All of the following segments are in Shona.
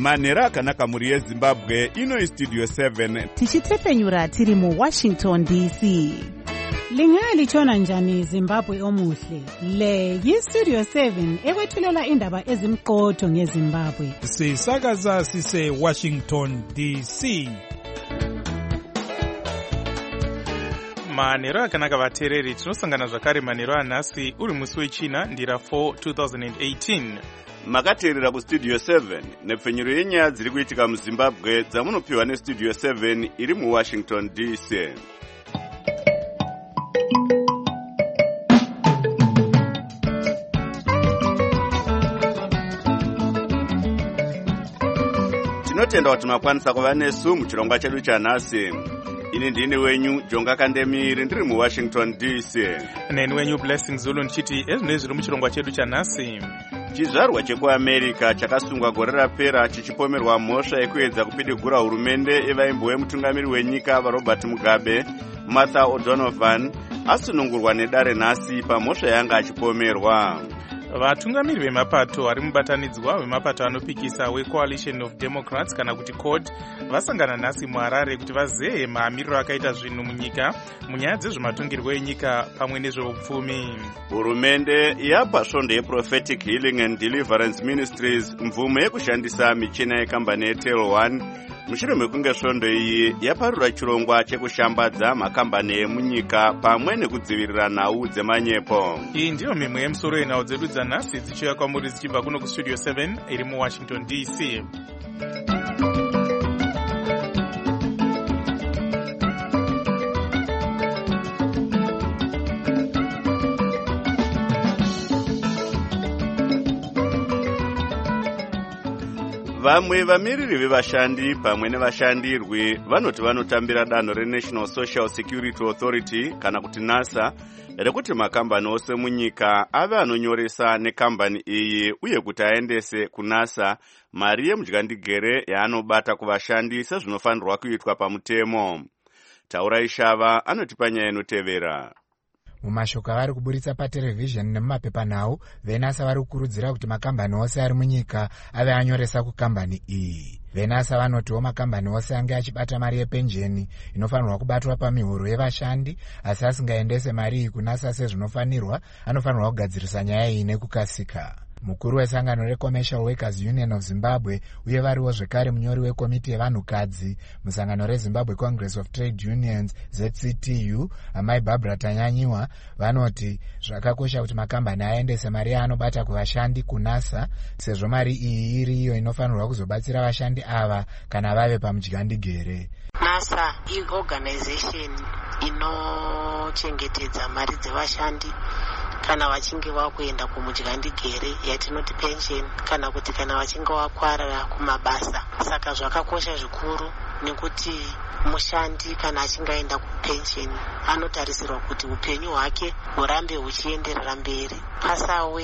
manhero akanaka muri yezimbabwe. Ino Studio 7 tichitefenyura tiri mu Washington DC. Lingalitshona njani Zimbabwe omuhle? Le yi-Studio 7 ekwethulela indaba ezimqotho ngeZimbabwe. Sisakaza sise Washington DC. Manhero akanaka vateereri, tinosangana zvakare manhero anhasi uri musi wechina ndira 4 2018. makateerera kustudio 7 nepfenyuro yenyaya dziri kuitika muzimbabwe dzamunopiwa nestudio 7 iri muwashington DC. tinotenda kuti makwanisa kuva nesu muchirongwa chedu chanhasi. ini ndini wenyu Jonga Kandemiri ndiri muwashington DC. Neni wenyu Blessing Zulu ndichiti ezvinoi zviri muchirongwa chedu chanhasi. chizvarwa chekuamerica chakasungwa gore rapera chichipomerwa mhosva yekuedza kupidigura hurumende yevaimbo wemutungamiri wenyika vaRobert Mugabe. Martha O'Donovan asunungurwa nedare nhasi pamhosva yanga achipomerwa. Vatungamiri vemapato ari mubatanidzwa wemapato anopikisa weCoalition of Democrats kana kuti CORD vasangana nhasi muHarare kuti vazehe mamiriro akaita zvinhu munyika munyaya dzezvematungirwo enyika pamwe nezveupfumi. Hurumende yapa svondo yeProphetic Healing and Deliverance Ministries mvumo yekushandisa michina yekambani yeTel 1 mushure mekunge svondo iyi yaparura chirongwa chekushambadza makambani emunyika pamwe nekudzivirira nhau dzemanyepo. Iyi ndiyo mimwe yemusoro yenhau dzedu dzanhasi dzichiuya kwamuri dzichibva kuno kustudio 7 iri muWashington DC. Vamwe vamiriri vevashandi pamwe nevashandirwi vanoti vanotambira danho reNational Social Security Authority kana kuti NASA rekuti makambani ose munyika ave anonyoresa nekambani iyi uye kuti aendese kuNASA mari yemudyandigere yaanobata kuvashandi sezvinofanirwa kuitwa pamutemo. Taurai Shava anotipa nyaya inotevera. Mumashoko avari kuburitsa paterevhizheni nemumapepanhau, veNASA vari kukurudzira kuti makambani ose ari munyika ave anyoresa kukambani iyi. veNASA vanotiwo makambani ose ange achibata mari yepenjeni inofanirwa kubatwa pamihoro yevashandi asi asingaendese mari iyi kuNASA sezvinofanirwa, anofanirwa kugadzirisa nyaya iyi nekukasika. Mukuru wesangano reCommercial Workers Union of Zimbabwe uye variwo zvekare munyori wekomiti yevanhukadzi musangano reZimbabwe Congress of Trade Unions ZCTU, amai Barbara Tanyanyiwa, vanoti zvakakosha kuti makambani aendese mari yaanobata kuvashandi kuNASA sezvo mari iyi iri iyo inofanirwa kuzobatsira vashandi ava kana vave pamudyandigere. NASA iorganization inochengetedza mari dzevashandi kana vachinge vakuenda kumudyandigere yatinoti pension kana kuti kana vachinge vakwara kumabasa. Saka zvakakosha zvikuru nekuti mushandi kana achinge aenda kupension anotarisirwa kuti upenyu hwake hurambe huchienderera mberi pasawe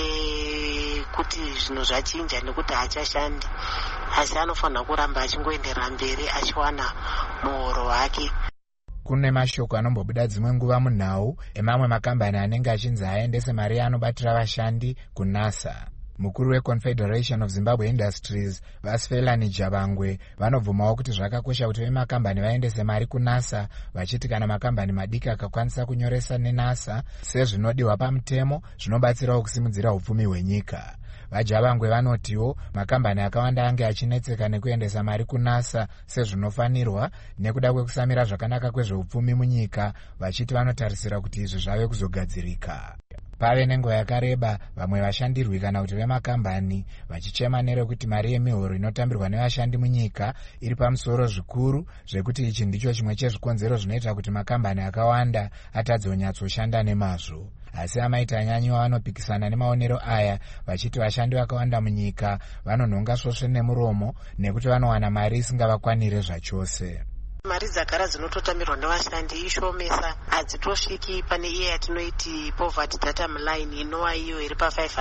nekuti zvinhu zvachinja nekuti haachashandi, asi anofanira kuramba achingoenderera mberi achiwana muhoro wake. Kune mashoko anombobuda dzimwe nguva munhau emamwe makambani anenge achinzi aendese mari yaanobatira vashandi kuNASA. Mukuru weConfederation of Zimbabwe Industries Vasfelani Jabangwe vanobvumawo kuti zvakakosha kuti vemakambani vaendese mari kuNASA, vachiti kana makambani madiki akakwanisa kunyoresa neNASA sezvinodiwa pamutemo zvinobatsirawo kusimudzira upfumi hwenyika. Vajabangwe vanotiwo makambani akawanda ange achinetseka nekuendesa mari kuNASA sezvinofanirwa nekuda kwekusamira zvakanaka kwezveupfumi munyika, vachiti vanotarisira kuti izvi zvave kuzogadzirika. Pave nenguva yakareba vamwe vashandirwi kana kuti vemakambani vachichema nerekuti mari yemihoro inotambirwa nevashandi munyika iri pamusoro zvikuru zvekuti ichi ndicho chimwe chezvikonzero zvinoita kuti makambani akawanda atadze kunyatsoshanda nemazvo. Asi amai Tanyanyiwa vanopikisana nemaonero aya vachiti vashandi vakawanda munyika vanonhonga svosve nemuromo nekuti vanowana mari isingavakwanire zvachose. Mari dzagara dzinototamirwa nevashandi ishomesa, hadzitosviki pane iye yatinoiti poverty datum line inova iyo iri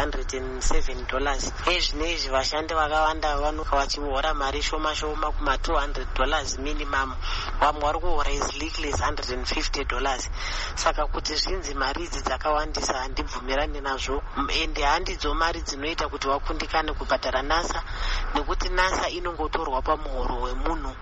pa$507. Ezvinezvi vashandi vakawanda vanoka vachihora mari shoma shoma kuma $200 minimum, vamwe vari kuhora as little as $150. Saka kuti zvinzi mari idzi dzakawandisa handibvumirani nazvo, ende handidzo mari dzinoita kuti vakundikane kubhadhara NASA, nekuti NASA inongotorwa pamuhoro wemunhu,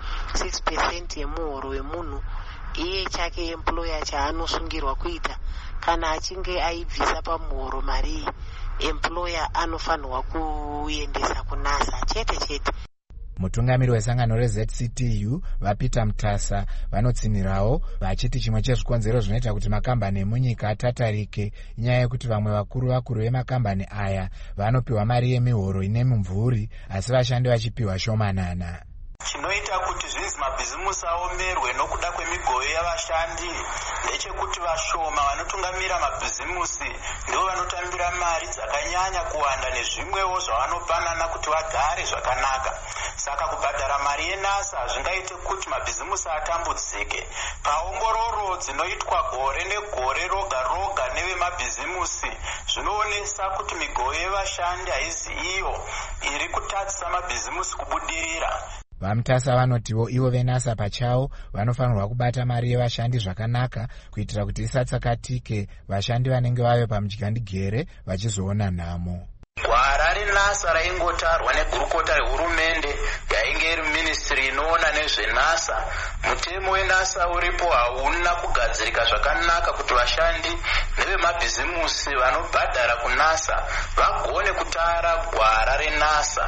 6% yemuhoro wemunhu iye chake employer chaanosungirwa kuita. Kana achinge aibvisa pamuhoro mari, employer anofanirwa kuendesa kunasa chete chete. Mutungamiri wesangano reZCTU vaPeter Mutasa vanotsinirawo vachiti chimwe chezvikonzero zvinoita kuti makambani emunyika atatarike inyaya yekuti vamwe vakuru vemakambani aya vanopiwa mari yemihoro ine mumvuri asi vashandi vachipiwa shomanana. Chinoita kuti zvinzi mabhizimusi aomerwe nokuda kwemigove yavashandi ndechekuti vashoma vanotungamira mabhizimusi ndivo vanotambira mari dzakanyanya kuwanda nezvimwewo zvavanopanana kuti vagare zvakanaka. Saka kubhadhara mari yenasa zvingaite kuti mabhizimusi atambudzike. Paongororo dzinoitwa gore negore roga roga nevemabhizimusi zvinoonesa kuti migove yevashandi haizi iyo iri kutadzisa mabhizimusi kubudirira. VaMutasa vanotiwo ivo venasa pachavo vanofanirwa kubata mari yevashandi zvakanaka kuitira kuti isatsakatike vashandi vanenge vave pamudyandegere vachizoona nhamo. Gwara reNASA raingotarwa negurukota rehurumende yainge iri ministry inoona nezvenasa. Mutemo weNASA uripo hauna kugadzirika zvakanaka kuti vashandi nevemabhizimusi vanobhadhara kunasa vagone kutara gwara reNASA.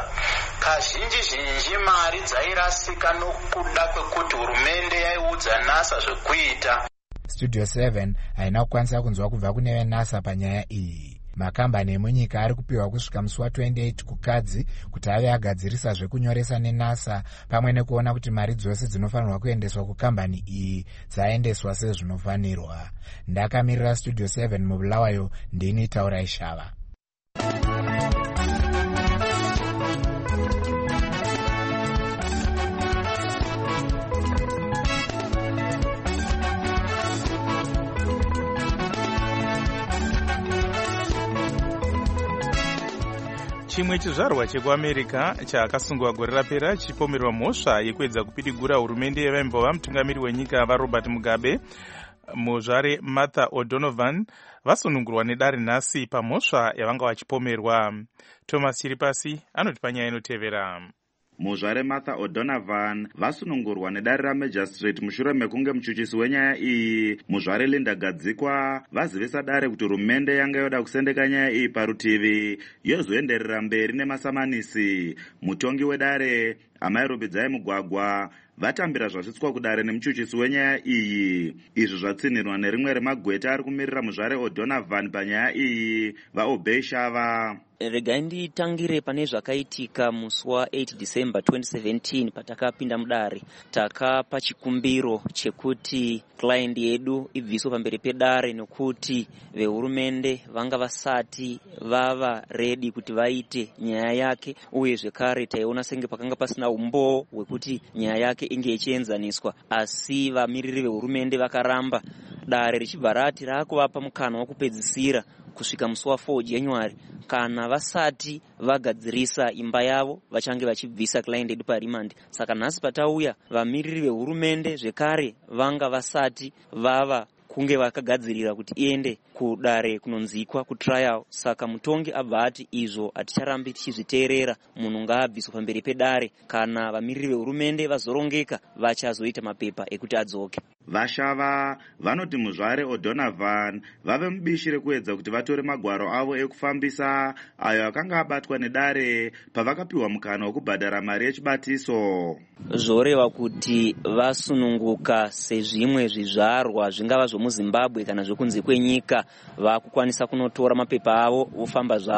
Kazhinji mari dzairasika nokuda kwekuti hurumende yaiudza NASA zvekuita. Studio 7 haina kukwanisa kunzwa kubva kune veNASA panyaya iyi. Makambani emunyika ari kupiwa kusvika musi wa28 kukadzi kuti ave agadzirisa zvekunyoresa neNASA pamwe nekuona kuti mari dzose dzinofanirwa kuendeswa kukambani iyi dzaendeswa sezvinofanirwa. Ndakamirira Studio 7 muBulawayo, ndini Taurai Shava. Chimwe chizvarwa chekuAmerica chakasungwa gore rapera chipomerwa mhosva yekuedza kupidigura hurumende yevaimbova mutungamiri wenyika vaRobert Mugabe. Muzvare Martha O'Donovan vasunungurwa nedare nhasi pamhosva yavanga vachipomerwa. Thomas Chiripasi anoti panyaya inotevera. Muzvare Martha O'Donovan vasunungurwa nedare raMagistrate mushure mekunge muchuchisi wenyaya iyi muzvare Linda Gadzikwa vazivisa dare kuti hurumende yanga yoda kusendeka nyaya iyi parutivi yozoenderera mberi nemasamanisi. Mutongi wedare Amai Robidzai Mugwagwa vatambira zvasvitswa kudare nemuchuchisi wenyaya iyi. Izvi zvatsinirwa nerimwe remagweta ari kumirira muzvare O'Donovan panyaya iyi, vaObey Shava. Regai nditangire pane zvakaitika musi wa8 December 2017 patakapinda mudare. Takapa chikumbiro chekuti client yedu ibviswe pamberi pedare nokuti vehurumende vanga vasati vava ready kuti vaite nyaya yake, uye zvekare taiona senge pakanga pasina umbo hwekuti nyaya yake inge ichienzaniswa, asi vamiriri vehurumende vakaramba. Dare richibva rati raakuvapa mukana wokupedzisira kusvika musi wa4 January kana vasati vagadzirisa imba yavo vachange vachibvisa client yedu parimandi. Saka nhasi patauya vamiriri vehurumende zvekare vanga vasati vava kunge vakagadzirira kuti iende kudare kunonzikwa kutrial. Saka mutongi abva ati izvo haticharambi tichizviteerera, munhu ngaabviswe pamberi pedare, kana vamiriri vehurumende vazorongeka vachazoita mapepa ekuti adzoke. Vashava vanoti muzvare O'Donovan vave mubishi rekuedza kuti vatore magwaro avo ekufambisa ayo akanga abatwa nedare pavakapiwa mukana wokubhadhara mari yechibatiso. Zvoreva kuti vasununguka sezvimwe zvizvarwa zvingava zvomuZimbabwe kana zvokunze kwenyika vakukwanisa kunotora mapepa avo vofamba zvavo.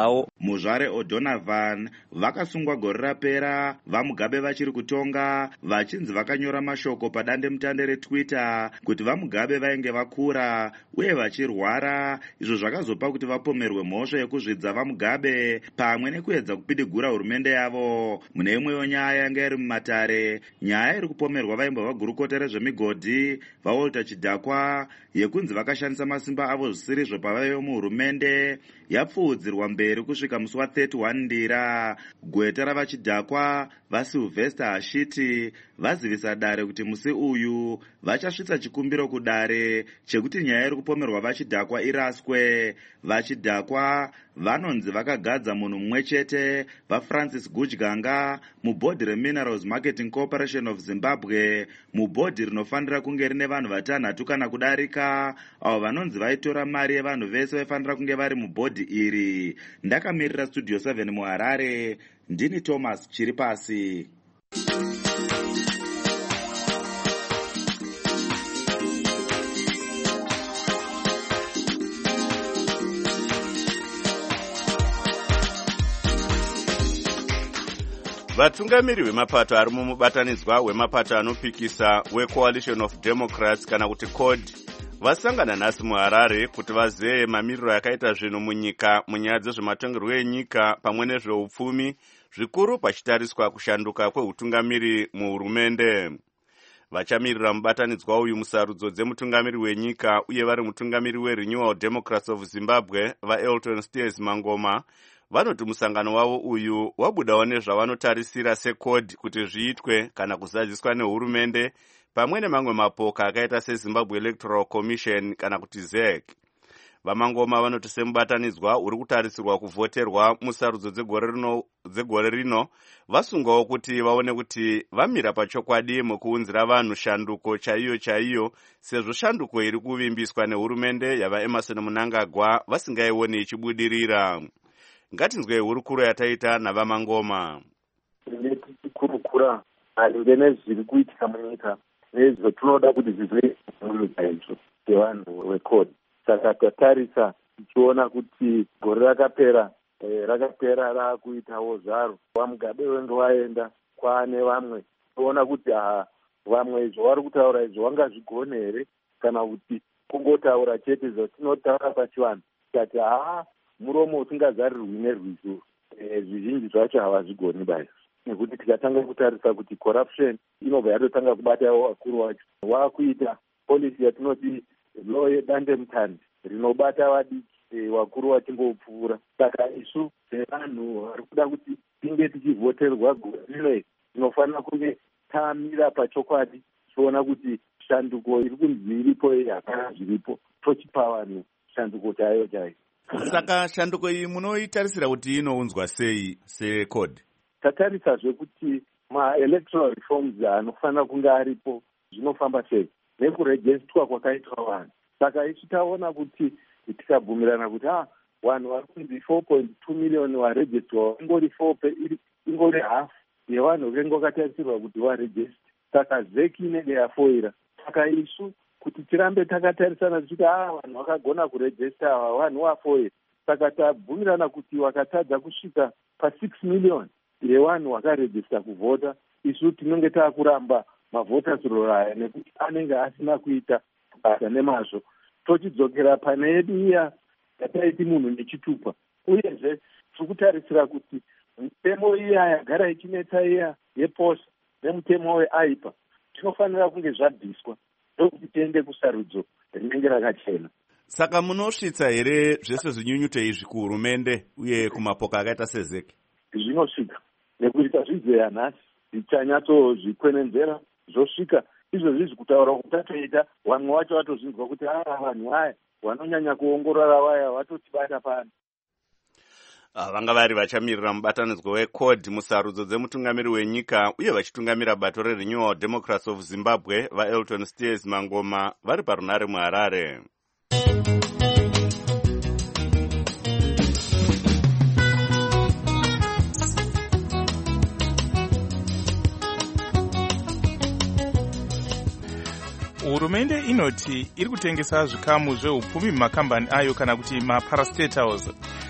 Muzvare O'Donovan vakasungwa gore rapera vaMugabe vachiri kutonga, vachinzi vakanyora mashoko padandemutande reTwitter kuti vaMugabe vainge vakura uye vachirwara, izvo zvakazopa kuti vapomerwe mhosva yekuzvidza vaMugabe pamwe nekuedza kupidigura hurumende yavo. Mune imwewo nyaya yanga iri mumatare, nyaya iri kupomerwa vaimba vagurukota rezvemigodhi vaWalter Chidhakwa yekunzi vakashandisa masimba avo zvisirizvo pavaiva muhurumende yapfuudzirwa mberi kusvika musi wa31 Ndira. Gweta ravachidhakwa vaSylvester Hashiti vazivisa dare kuti musi uyu vachasvitsa chikumbiro kudare chekuti nyaya iri kupomerwa vachidhakwa iraswe. Vachidhakwa vanonzi vakagadza munhu mumwe chete vaFrancis Gujganga mubhodhi reMinerals Marketing Corporation of Zimbabwe, mubhodhi rinofanira kunge rine vanhu 6 kana kudarika, avo vanonzi vaitora mari yevanhu vese vaifanira kunge vari mubhodhi iri. Ndakamirira Studio 7 muHarare, ndini Thomas Chiripasi. Vatungamiri vemapato ari mumubatanidzwa wemapato anopikisa weCoalition of Democrats kana kuti CODE vasangana nhasi muHarare kuti vazeye mamiriro akaita zvinhu munyika munyaya dzezvematongerwo enyika pamwe nezveupfumi, zvikuru pachitariswa kushanduka kweutungamiri muhurumende. Vachamirira mubatanidzwa uyu musarudzo dzemutungamiri wenyika uye vari mutungamiri weRenewal Democrats of Zimbabwe vaElton Steers Mangoma vanoti musangano wavo uyu wabudawo nezvavanotarisira seCODE kuti zviitwe kana kuzadziswa nehurumende pamwe nemamwe mapoka akaita seZimbabwe Electoral Commission kana kuti ZEC. VaMangoma vanoti semubatanidzwa uri kutarisirwa kuvhoterwa musarudzo dzegore rino vasungawo kuti vaone kuti vamira pachokwadi mukuunzira vanhu shanduko chaiyo sezvo shanduko iri kuvimbiswa nehurumende yavaEmerson Mnangagwa vasingaioni ichibudirira. Ngatinzwe hurukuro yataita navaMangoma. Tichikurukura maringe nezviri kuitika munyika nezvatinoda kuti zvizoitika munyika izvo sevanhu veCODE. Saka tatarisa tichiona kuti gore rakapera raakuitawo zvaro. VaMugabe wenge waenda kwaane vamwe, toona kuti vamwe izvo vari kutaura izvo vangazvigone here kana kuti kungotaura chete zvatinotaura pachivanhu tikati muromo usingazarirwi nerwizi. Zvizhinji zvacho havazvigoni basi, nekuti tikatanga kutarisa kuti corruption inobva yatotanga kubatawo vakuru vacho. Waakuita policy yatinoti law yedandemutande rinobata vadiki, vakuru vachingopfuura. Saka isu sevanhu vari kuda kuti tinge tichivhoterwa gore rino, tinofanira kunge tamira pachokwadi tichiona kuti shanduko iri kunzi iripo hapana zviripo, tochipa vanhu shanduko chaiyo. Saka shanduko iyi munoitarisira kuti inounzwa sei seCODE? Tatarisazve kuti ma-electoral reforms anofanira kunge aripo zvinofamba sei nekurejestwa kwakaitwa vanhu. Saka isu taona kuti tikabvumirana kuti vanhu vari kunzi 4.2 million varejestwa, ingori half yevanhu vengo vakatarisirwa kuti varejesti. Saka ZEC inenge yafoira. Saka isu kuti tirambe takatarisana tichiti vanhu vakagona kurejesta ava vanhu vafoira. Saka tabvumirana kuti vakatadza kusvika pa6 million yevanhu vakarejesta kuvhota, isu tinenge taakuramba mavhoters roll aya nekuti anenge asina kuita basa nemazvo. Tochidzokera pane yedu iya yataiti munhu nechitupa. Uyezve tiri kutarisira kuti mitemo iya yagara ichinetsa iya yePOSA nemutemo weAIPA tinofanira kunge zvabviswa ndokuti tiende kusarudzo rinenge rakachena. Saka munosvitsa here zvese zvinyunyuto izvi kuhurumende uye kumapoka akaita seZEC? Zvinosvika nekuti tazvizeya nhasi tichanyatsozvikwenenzera zvosvika izvozvi zvikutaura kuti tatoita vamwe vacho vatozvinzwa kuti vanhu vaya vanonyanya kuongorora vaya vatotibata pano. Vanga vari vachamirira mubatanidzwa weCODE musarudzo dzemutungamiri wenyika uye vachitungamira bato reRenewal Democrats of Zimbabwe vaElton Steers Mangoma vari parunare muHarare. Hurumende inoti iri kutengesa zvikamu zveupfumi mumakambani ayo kana kuti maparastatals.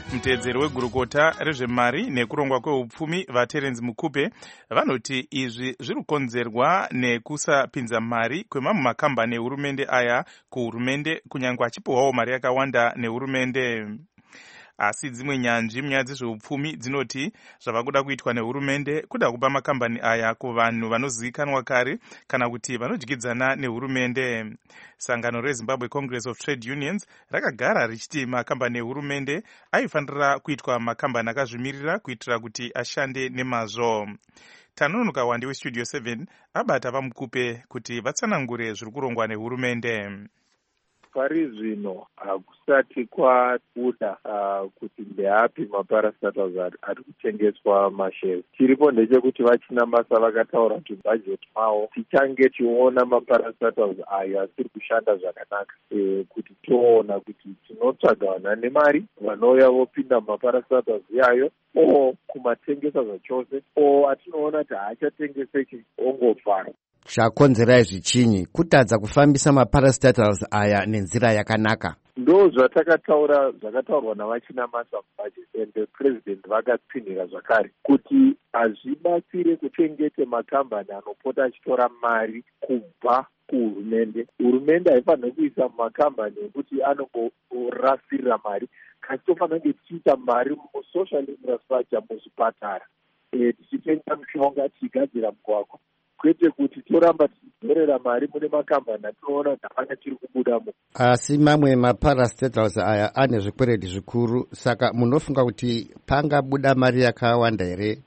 Mutedzeri wegurukota rezvemari nekurongwa kweupfumi vaTerence Mukupe vanoti izvi zviri kukonzerwa nekusapinza mari kwemamwe makambani ehurumende aya kuhurumende, kunyange achipiwawo mari yakawanda nehurumende. Asi dzimwe nyanzvi munyaya dzezveupfumi dzinoti zvava kuda kuitwa nehurumende kuda kupa makambani aya kuvanhu vanozivikanwa kare kana kuti vanodyidzana nehurumende. Sangano reZimbabwe Congress of Trade Unions rakagara richiti makambani ehurumende aifanira kuitwa makambani akazvimirira kuitira kuti ashande nemazvo. Tanonoka Wande weStudio 7 abata vaMukupe kuti vatsanangure zviri kurongwa nehurumende. Pari zvino hakusati kwabuda kuti ndeapi maparastatals ari kutengeswa mashares. Chiripo ndechekuti vachina masa vakataura kuti bhajeti mavo tichange tiona maparastatals ayo asiri kushanda zvakanaka, kuti toona kuti tinotsvaga vanhane mari vanouya vopinda mumaparastatals iyayo o kumatengesa zvachose o atinoona kuti haachatengeseki ongofara. Zvakonzerai zvichinyi kutadza kufambisa maparastatals aya nenzira yakanaka? Ndo zvatakataura, zvakataurwa navachina masa mubhajeti, and president vakapindira zvakare kuti hazvibatsire kuchengete makambani anopota achitora mari kubva kuhurumende. Hurumende haifaniri kuisa mumakambani ekuti anongorasirira mari, kasi tofanira kunge tichiita mari musocial infrastructure, muzvipatara, tichitenga mishonga, tichigadzira mugwagwa, kwete kuti toramba tichidhorera mari mune makambani atinoona kuti hapana chiri kubudamo. Asi mamwe maparastatals aya ane zvikwereti zvikuru, saka munofunga kuti pangabuda mari yakawanda here?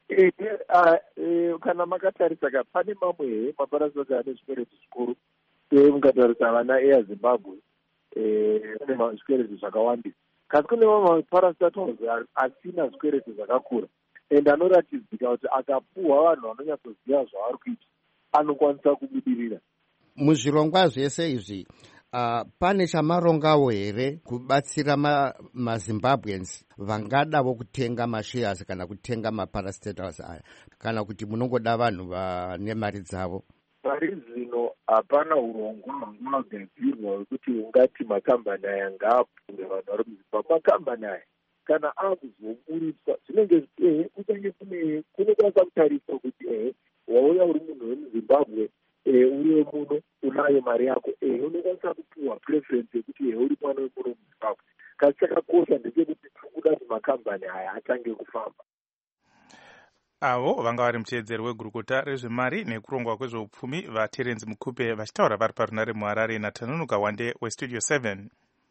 Kana makatarisa pane mamwe maparastatals ane zvikwereti zvikuru, mungatarisa vana Air Zimbabwe ane zvikwereti zvakawandisa, kasi kune mamwe maparastatals asina zvikwereti zvakakura, and anoratidzika kuti akapuhwa vanhu vanonyatsoziva zvavari kuita anokwanisa kubudirira. Muzvirongwa zvese izvi pane chamarongawo here kubatsira maZimbabweans vangadavo kutenga mashares kana kutenga maparastatals aya, kana kuti munongoda vanhu vane mari dzavo? Pari zvino hapana urongwa hwakagadzirwa hwekuti ungati makambani aya ngaapuwe vanhu vari muZimbabwe. Makambani aya kana akuzoburiswa zvinenge kutange kunokwanisa kutariswa kuti wauya uri munhu wemuZimbabwe, uriwe muno unayo mari yako, unokwanisa kupiwa preference yekuti uri mwana wemuno muZimbabwe. Kasi chakakosha ndechekuti tikuda kuti makambani aya atange kufamba. Avo vanga vari mutedzeri wegurukota rezvemari nekurongwa kwezveupfumi vaTerence Mukupe vachitaura vari parunare muHarare naTanonoka Wande weStudio 7.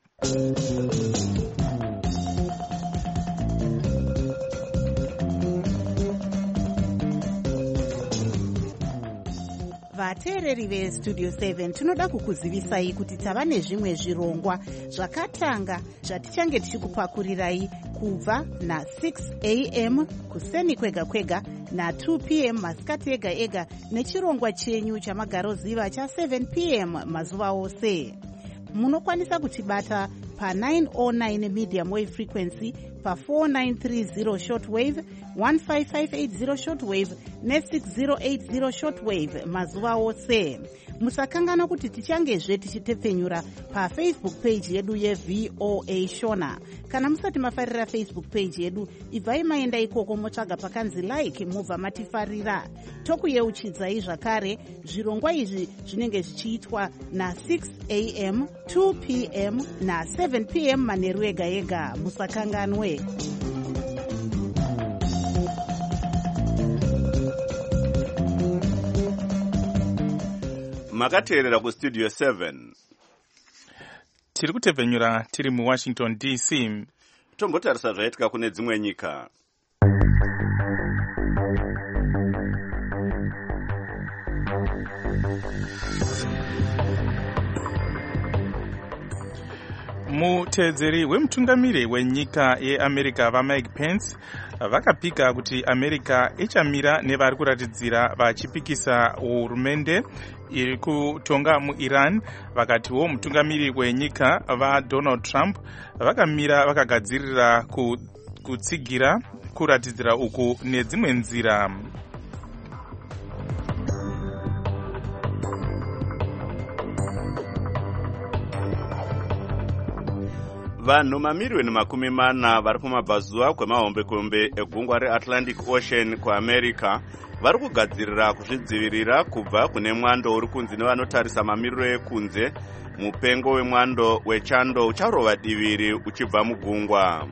Vateereri veStudio 7 tinoda kukuzivisai kuti tava nezvimwe zvirongwa zvakatanga zvatichange tichikupakurirai kubva na6 am kuseni kwega kwega na2 pm masikati ega ega nechirongwa chenyu chamagaroziva cha7 pm mazuva ose. Munokwanisa kutibata pa909 medium wave frequency, pa4930 shortwave, 15580 shortwave ne6080 shortwave mazuva ose. Musakangana kuti tichangezve tichitepfenyura pafacebook page yedu yeVOA Shona. Kana musati mafarira Facebook page yedu, ibvai maenda ikoko motsvaga pakanzi like mubva matifarira. Tokuyeuchidzai zvakare zvirongwa izvi zvinenge zvichiitwa na6 am, 2 pm na7 pm manheru ega ega. Musakanganwe. Makateerera kuStudio 7. Tiri kutepfenyura tiri muWashington DC. Tombotarisa zvaitika kune dzimwe nyika. Mutedzeri wemutungamiri wenyika yeAmerica vaMike Pence vakapika kuti America ichamira nevari kuratidzira vachipikisa hurumende iri kutonga muIran. Vakatiwo mutungamiri wenyika vaDonald Trump vakamira vakagadzirira kutsigira kuratidzira uku nedzimwe nzira. Vanhu mamiliyoni 40 vari kumabvazuva kwemahombekombe egungwa reAtlantic Ocean kuAmerica vari kugadzirira kuzvidzivirira kubva kune mwando uri kunzi nevanotarisa mamiriro ekunze. Mupengo wemwando wechando ucharova diviri uchibva mugungwa.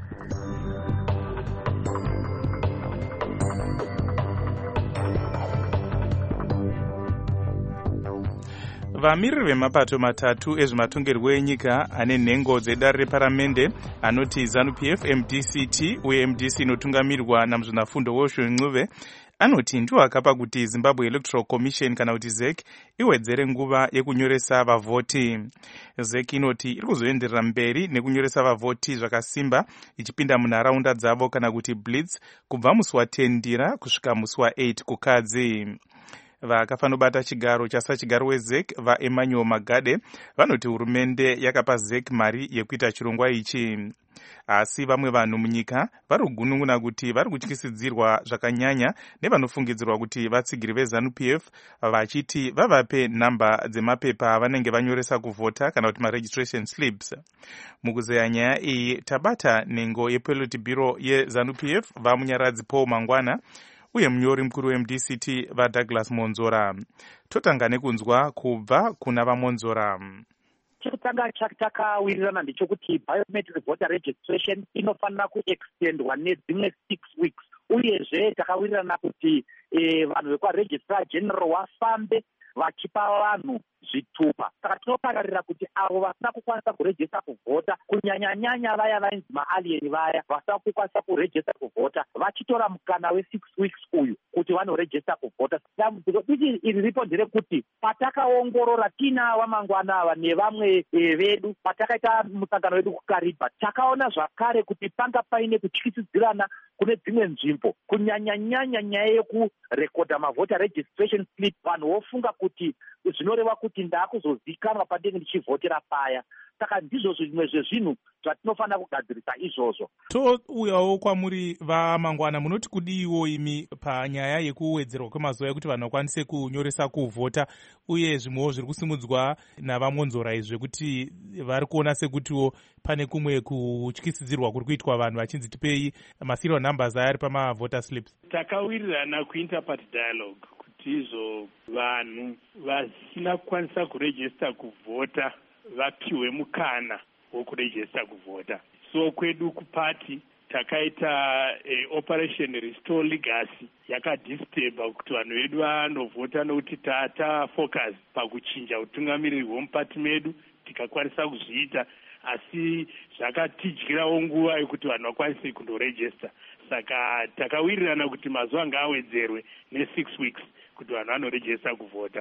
Vamiriri vemapato matatu ezvematongerwo enyika ane nhengo dzedare reparamende anoti ZANU-PF, MDC-T uye MDC inotungamirwa namuzvinafundo Woshwe Ncube anoti ndiwo akapa kuti Zimbabwe Electoral Commission kana kuti ZEC iwedzere nguva yekunyoresa vavhoti. ZEC inoti iri kuzoenderera mberi nekunyoresa vavhoti zvakasimba ichipinda munharaunda dzavo kana kuti blitz kubva musi wa10 Ndira kusvika musi wa8 Kukadzi. Vakafanobata chigaro chasachigaro weZEC vaEmmanuel Magade vanoti hurumende yakapa ZEC mari yekuita chirongwa ichi. Asi vamwe vanhu munyika vari kugunun'una kuti vari kutyisidzirwa zvakanyanya nevanofungidzirwa kuti vatsigiri veZANU-PF vachiti vavape nhamba dzemapepa avanenge vanyoresa kuvhota kana kuti maregistration slips. Mukuzeya nyaya iyi tabata nhengo yePolitburo yeZANU-PF vamunyaradzi Paul Mangwana uye munyori mukuru weMDC-T vaDouglas Monzora. Totanga nekunzwa kubva kuna vaMonzora. Chekutanga chakawirirana ndechekuti biometric voter registration inofanira kuextendwa nedzimwe 6 weeks. Uyezve takawirirana kuti vanhu vekwaregistrar general vafambe vachipa vanhu zvitupa. Saka tinopararira kuti avo vasina kukwanisa kurejista kuvhota, kunyanya-nyanya vaya vainzi maalieni vaya vasina kukwanisa kurejista kuvhota, vachitora mukana we6 weeks uyu kuti vanorejista kuvhota. Dambudziko iri ripo nderekuti patakaongorora tina vamangwana ava nevamwe vedu patakaita musangano wedu kuKariba, takaona zvakare kuti panga paine kutyisidzirana kune dzimwe nzvimbo, kunyanya-nyanya nyaya yekurekodha mavhota registration slip. Vanhu vofunga kuti zvinoreva kuti ndakuzozikanwa pandenge ndichivhotera paya. Saka ndizvo zvimwe zvezvinhu zvatinofanira kugadzirisa izvozvo. Touyawo kwamuri vamangwana, munoti kudiiwo imi panyaya yekuwedzerwa kwemazuva ekuti vanhu vakwanise kunyoresa kuvhota, uye zvimwewo zviri kusimudzwa navaMonzora izvi kuti vari kuona sekutiwo pane kumwe kutyisidzirwa kuri kuitwa vanhu vachinzi tipei maserial numbers aya ari pamavhota slips. Takawirirana kuinterparty dialogue kuti izvo vanhu vasina kukwanisa kurejista kuvhota vapiwe mukana wokurejista kuvhota. So kwedu kupati takaita operation restore legacy yakadisturba kuti vanhu vedu vanovhota nokuti tatafocus pakuchinja utungamiriri hwemupati medu tikakwanisa kuzviita, asi zvakatidyirawo nguva yekuti vanhu vakwanise kundorejista. Saka takawirirana kuti mazuva ngaawedzerwe ne6 weeks kuti vanhu vanorejista kuvhota.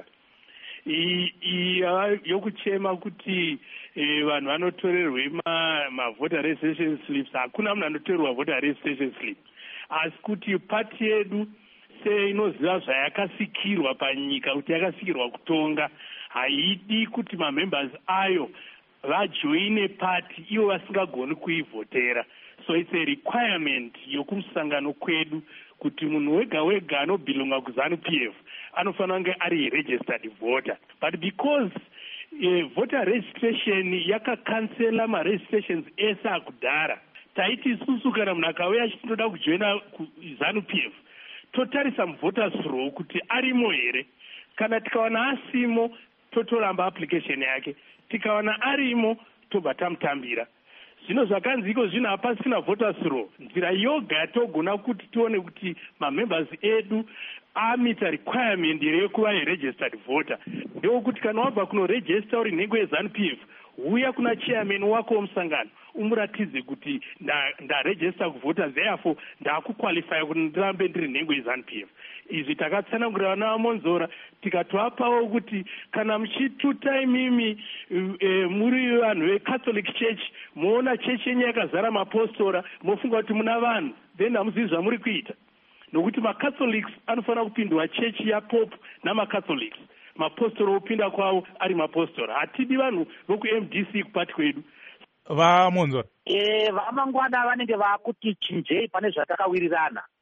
Yokuchema kuti vanhu vanotorerwe mavhota registration slips, hakuna munhu anotorerwa vhota registration slip, asi kuti pati yedu seinoziva zvayakasikirwa panyika kuti yakasikirwa kutonga, haidi kuti mamembers ayo vajoine pati ivo vasingagoni kuivhotera. So it's a requirement yokumusangano kwedu kuti munhu wega wega anobhilonga kuZANU-PF anofanira kunge ari registered voter. But because voter registration yakakansela maregistrations ese akudhara, taiti isusu kana munhu akauya achitoda kujoina kuZANU-PF totarisa muvoters roll kuti arimo here. Kana tikaona asimo totoramba application yake, tikaona arimo tobva tamutambira. Zvino zvakanziko zvino hapasina voters roll. Nzira yoga yatogona kuti tione kuti mamembers edu amita requirement yekuva registered voter ndewokuti kana wabva kunoregister uri nhengo yeZANU-PF, uya kuna chairman wako womusangano umuratidze kuti ndaregister kuvhota, therefore ndakuqualifya kuti ndirambe ndiri nhengo yeZANU-PF. Izvi takatsanangurira vana vaMonzora tikatovapawo kuti kana muchituta imimi muri vanhu veCatholic Church moona chechi yenyu yakazara mapostora mofunga kuti muna vanhu, then hamuzivi zvamuri kuita. Nokuti maCatholics anofanira kupindwa chechi yaPope namaCatholics, mapostora opinda kwavo ari mapostora. Hatidi vanhu vokuMDC kupati kwedu. VaMonzora vamangwana vanenge vakuti chinjei pane zvatakawirirana.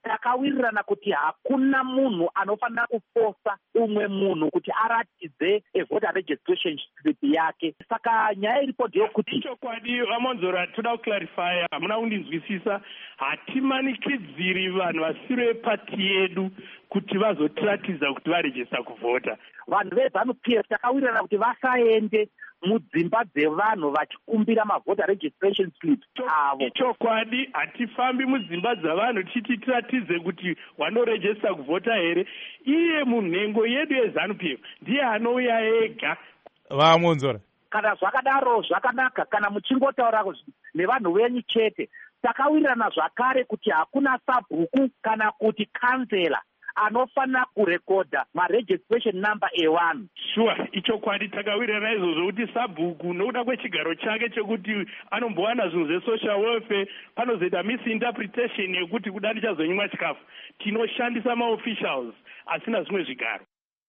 takawirirana kuti hakuna munhu anofanira kufosa umwe munhu kuti aratidze voter registration slip yake. Saka nyaya iripo ndeyokuti chokwadi vamonzora toda kuclarifya, hamuna kundinzwisisa. Hatimanikidziri vanhu vasiri vepati yedu kuti vazotiratidza kuti varejista kuvhota. Vanhu veZANU-PF takawirirana kuti vasaende mudzimba dzevanhu vachikumbira mavhota registration slips avo. Chokwadi, hatifambi mudzimba dzavanhu tichiti tiratidze kuti wanorejista kuvhota here. Iye munhengo yedu yeZANU-PF ndiye anouya ega. Vamonzora, kana zvakadaro zvakanaka, kana muchingotaura nevanhu venyu chete. Takawirirana zvakare kuti hakuna sabhuku kana kuti kansela anofanira kurekodha maregistration number A1. Sure, ichokwadi takawirirana izvozvo kuti sabhuku nokuda kwechigaro chake chekuti anombowana zvinhu zvesocial welfare panozoita misinterpretation yekuti kuda ndichazonyimwa chikafu. Tinoshandisa maofficials asina zvimwe zvigaro.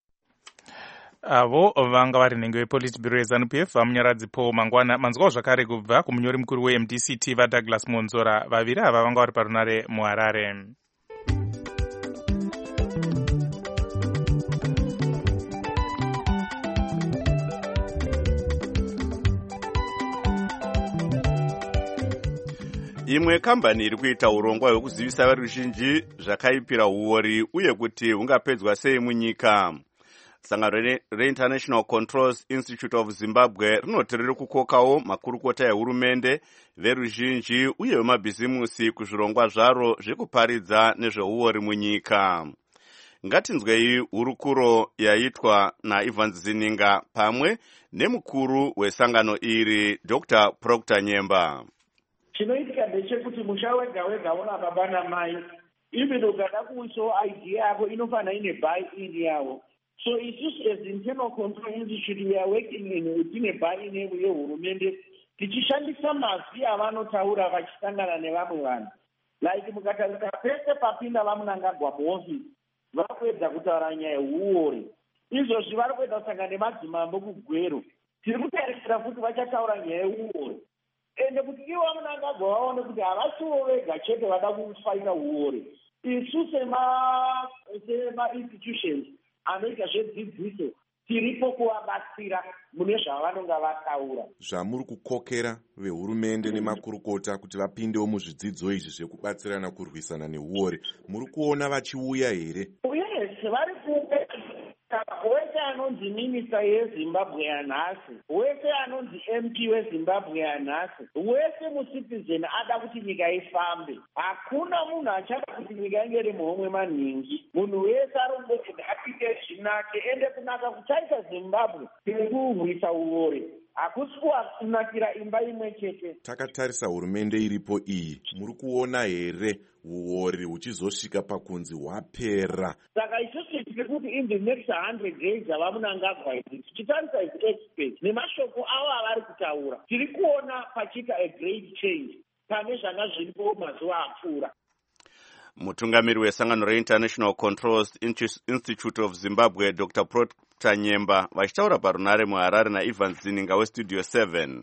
avo vanga vari nhengo yepolitburo yeZANU-PF vamunyaradzi Paul Mangwana. Manzwawo zvakare kubva kumunyori mukuru weMDCT vaDouglas Monzora. Vaviri ava vanga vari parunare muHarare. Imwe kambani iri kuita urongwa hwekuzivisa veruzhinji zvakaipira huori uye kuti hungapedzwa sei munyika. Sangano reInternational Controls Institute of Zimbabwe rinoti riri kukokawo makurukota ehurumende, veruzhinji uye vemabhizimusi kuzvirongwa zvaro zvekuparidza nezvehuori munyika. Ngatinzwei hurukuro yaitwa naIvans Zininga pamwe nemukuru wesangano iri Dr. Proctor Nyemba. Chinoitika ndechekuti musha wega wega una baba namai, even ukada kuisawo idea yako inofana ine buy-in yavo. So isusu as Internal Control Institute we are working within a buy-in yehurumende tichishandisa mazwi avanotaura vachisangana nevamwe vanhu. Like mukatarisa pese papinda vamunangagwa muofisi vakuedza kutaura nyaya yehuori. Izvozvi vari kuedza kusangana nemadzimambo kugwero. Tiri kutarisira kuti vachataura nyaya yehuori. Ende kuti ivo vamunangagwa vaone kuti havasiwo vega chete vada kufaita huori. Isu sema-institutions anoita zvedzidziso tiripo kuvabatsira mune zvavanonga vataura. Zvamuri kukokera vehurumende nemakurukota kuti vapindewo muzvidzidzo izvi zvekubatsirana kurwisana nehuori, muri kuona vachiuya here? Yes, vari kuuya. Wese anonzi minista yeZimbabwe yanhasi, wese anonzi MP weZimbabwe yanhasi, wese mucitizen ada kuti nyika ifambe. Hakuna munhu achada kuti nyika inge iri muhomwe manhingi. Munhu wese arongoti apinde zvinake ende kunaka kuchaita Zimbabwe tirikuurwisa huori. Hakusi kunakira imba imwe chete. Takatarisa hurumende iripo iyi, muri kuona here huori huchizosvika pakunzi hwapera? Saka isusu tiri kuti in the next 100 days avamunangagwa idzi tichitarisa experts nemashoko avo avari kutaura tiri kuona pachiita a great change pane zvanga zviripo mazuva apfuura. Mutungamiri wesangano reInternational Controls Institute of Zimbabwe Dr. Proctor Nyemba vachitaura parunare muHarare naIvans Zininga weStudio 7.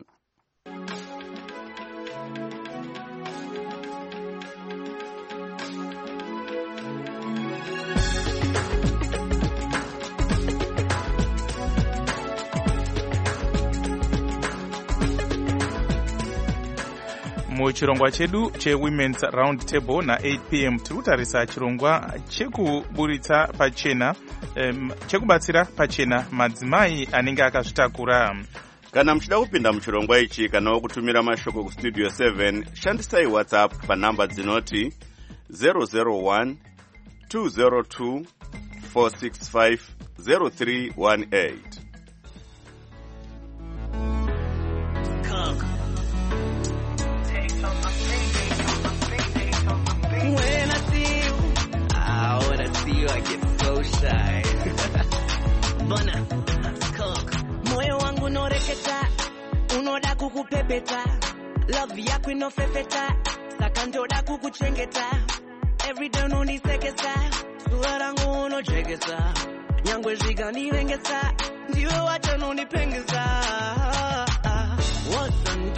Muchirongwa chedu cheWomen's Round Table na 8 p.m. tikutarisa chirongwa chekuburitsa pachena, chekubatsira pachena madzimai anenge akazvitakura. Kana muchida kupinda muchirongwa ichi kana kutumira mashoko kuStudio 7, shandisai WhatsApp panhamba dzinoti 001 202 465 0318. I get so shy. Bona, moyo wangu noreketa, unoda kukupepeta, love yako inofefeta, saka ndoda kukuchengeta, every day unonisekesa, sura langu unojegesa, nyangwe zvikanivengesa, ndiwe wacho unonipengesa.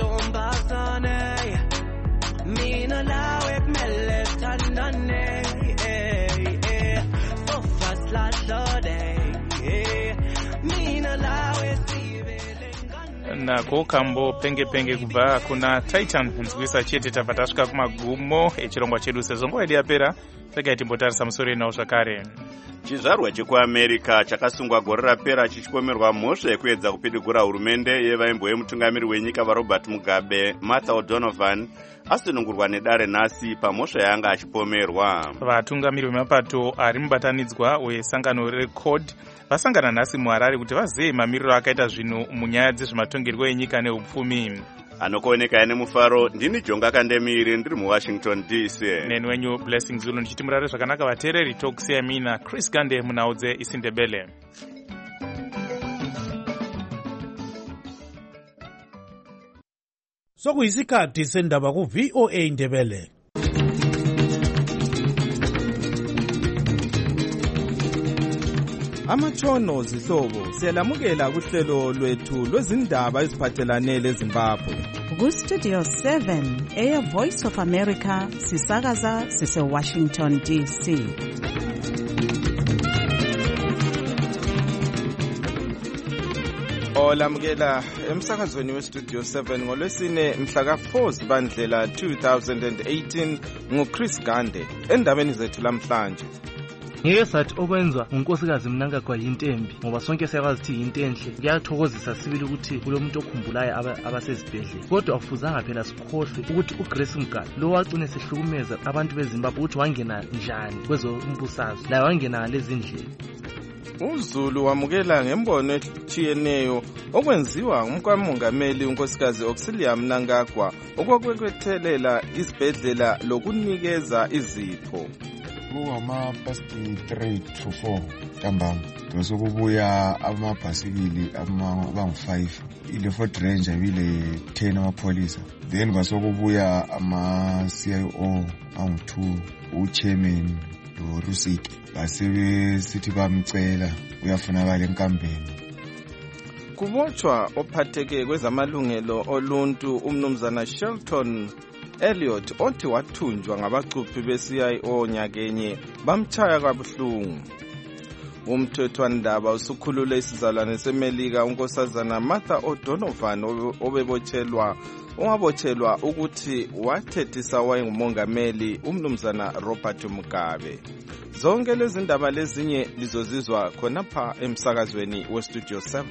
Wasantombasane, mina nawe kumele tandane. nako kambo penge kubva kuna Titan nzwisa chete tabva tasvika kumagumo echirongwa chedu sezvo nguva yedu yapera regai timbotarisa musoro inawo zvakare. Chizvarwa chekuamerica chakasungwa gore rapera chichipomerwa mhosva yekuedza kupidigura hurumende yevaimbo yemutungamiri wenyika vaRobert Mugabe, Martha O'Donovan asunungurwa nedare nhasi pamhosva yaanga achipomerwa. Vatungamiri vemapato ari mubatanidzwa wesangano reCORD vasangana nhasi muHarare kuti vazeye mamiriro akaita zvinhu munyaya dzezvematongerwo enyika neupfumi. Anokuoneka nemufaro ndini Jonga Kandemiri ndiri muWashington DC. Neni wenyu Blessing Zulu ndichiti murare zvakanaka vateereri tokusiya mina Chris Gande munhau dzeIsindebele. Sokuyisikhathi sendaba ku-VOA Indebele. Amatshono zihlobo siyalamukela kuhlelo lwethu lwezindaba eziphathelane leZimbabwe. Ku-Studio 7 Air Voice of America sisakaza sise-Washington DC. Olamukela emsakazweni weStudio 7 ngolwesine mhla ka-4 Zibandlela 2018 nguChris Gande endabeni zethu lamhlanje. Ngeke sathi okwenzwa unkosikazi Mnangagwa yintembi ngoba sonke siyakwazi ukuthi yinto enhle. Kuyathokozisa sibili ukuthi kulomuntu okhumbulayo abasezibhedlela. Kodwa akufuzanga phela sikhohlwe ukuthi uGrace Mugabe lo wagcina sehlukumeza abantu beZimbabwe ukuthi wangena njani kwezombusazwe. La wangena lezi ndlela. uZulu wamukela ngembono etshiyeneyo okwenziwa ngumkamongameli unkosikazi Auxilia Mnangagwa okwekwethelela izibhedlela lokunikeza izipho. Past 3 to 4 ntambama sokubuya amabhasikili abangu-5 ile Ford Ranger bile 10 amapholisa, then kwasokubuya ama-CIO angu-2 uchairman loRusiki basebesithi bamcela uyafunakala enkambeni. Kubotshwa ophatheke kwezamalungelo oluntu umnumzana Shelton Elliot othi wathunjwa ngabacuphi be-CIO nyakenye bamchaya kabuhlungu. Umthethwandaba usukhulule isizalwane seMelika unkosazana Martha O'Donovan owabotshelwa ukuthi wathethisa wayengumongameli umnumzana Robert Mugabe. Zonke lezi ndaba lezinye lizozizwa khonapha emsakazweni weStudio 7.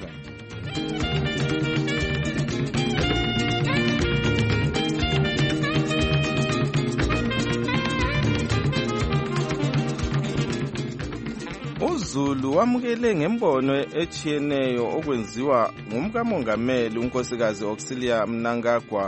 uZulu wamukele ngembono etshiyeneyo okwenziwa ngumkamongameli unkosikazi Auxilia Mnangagwa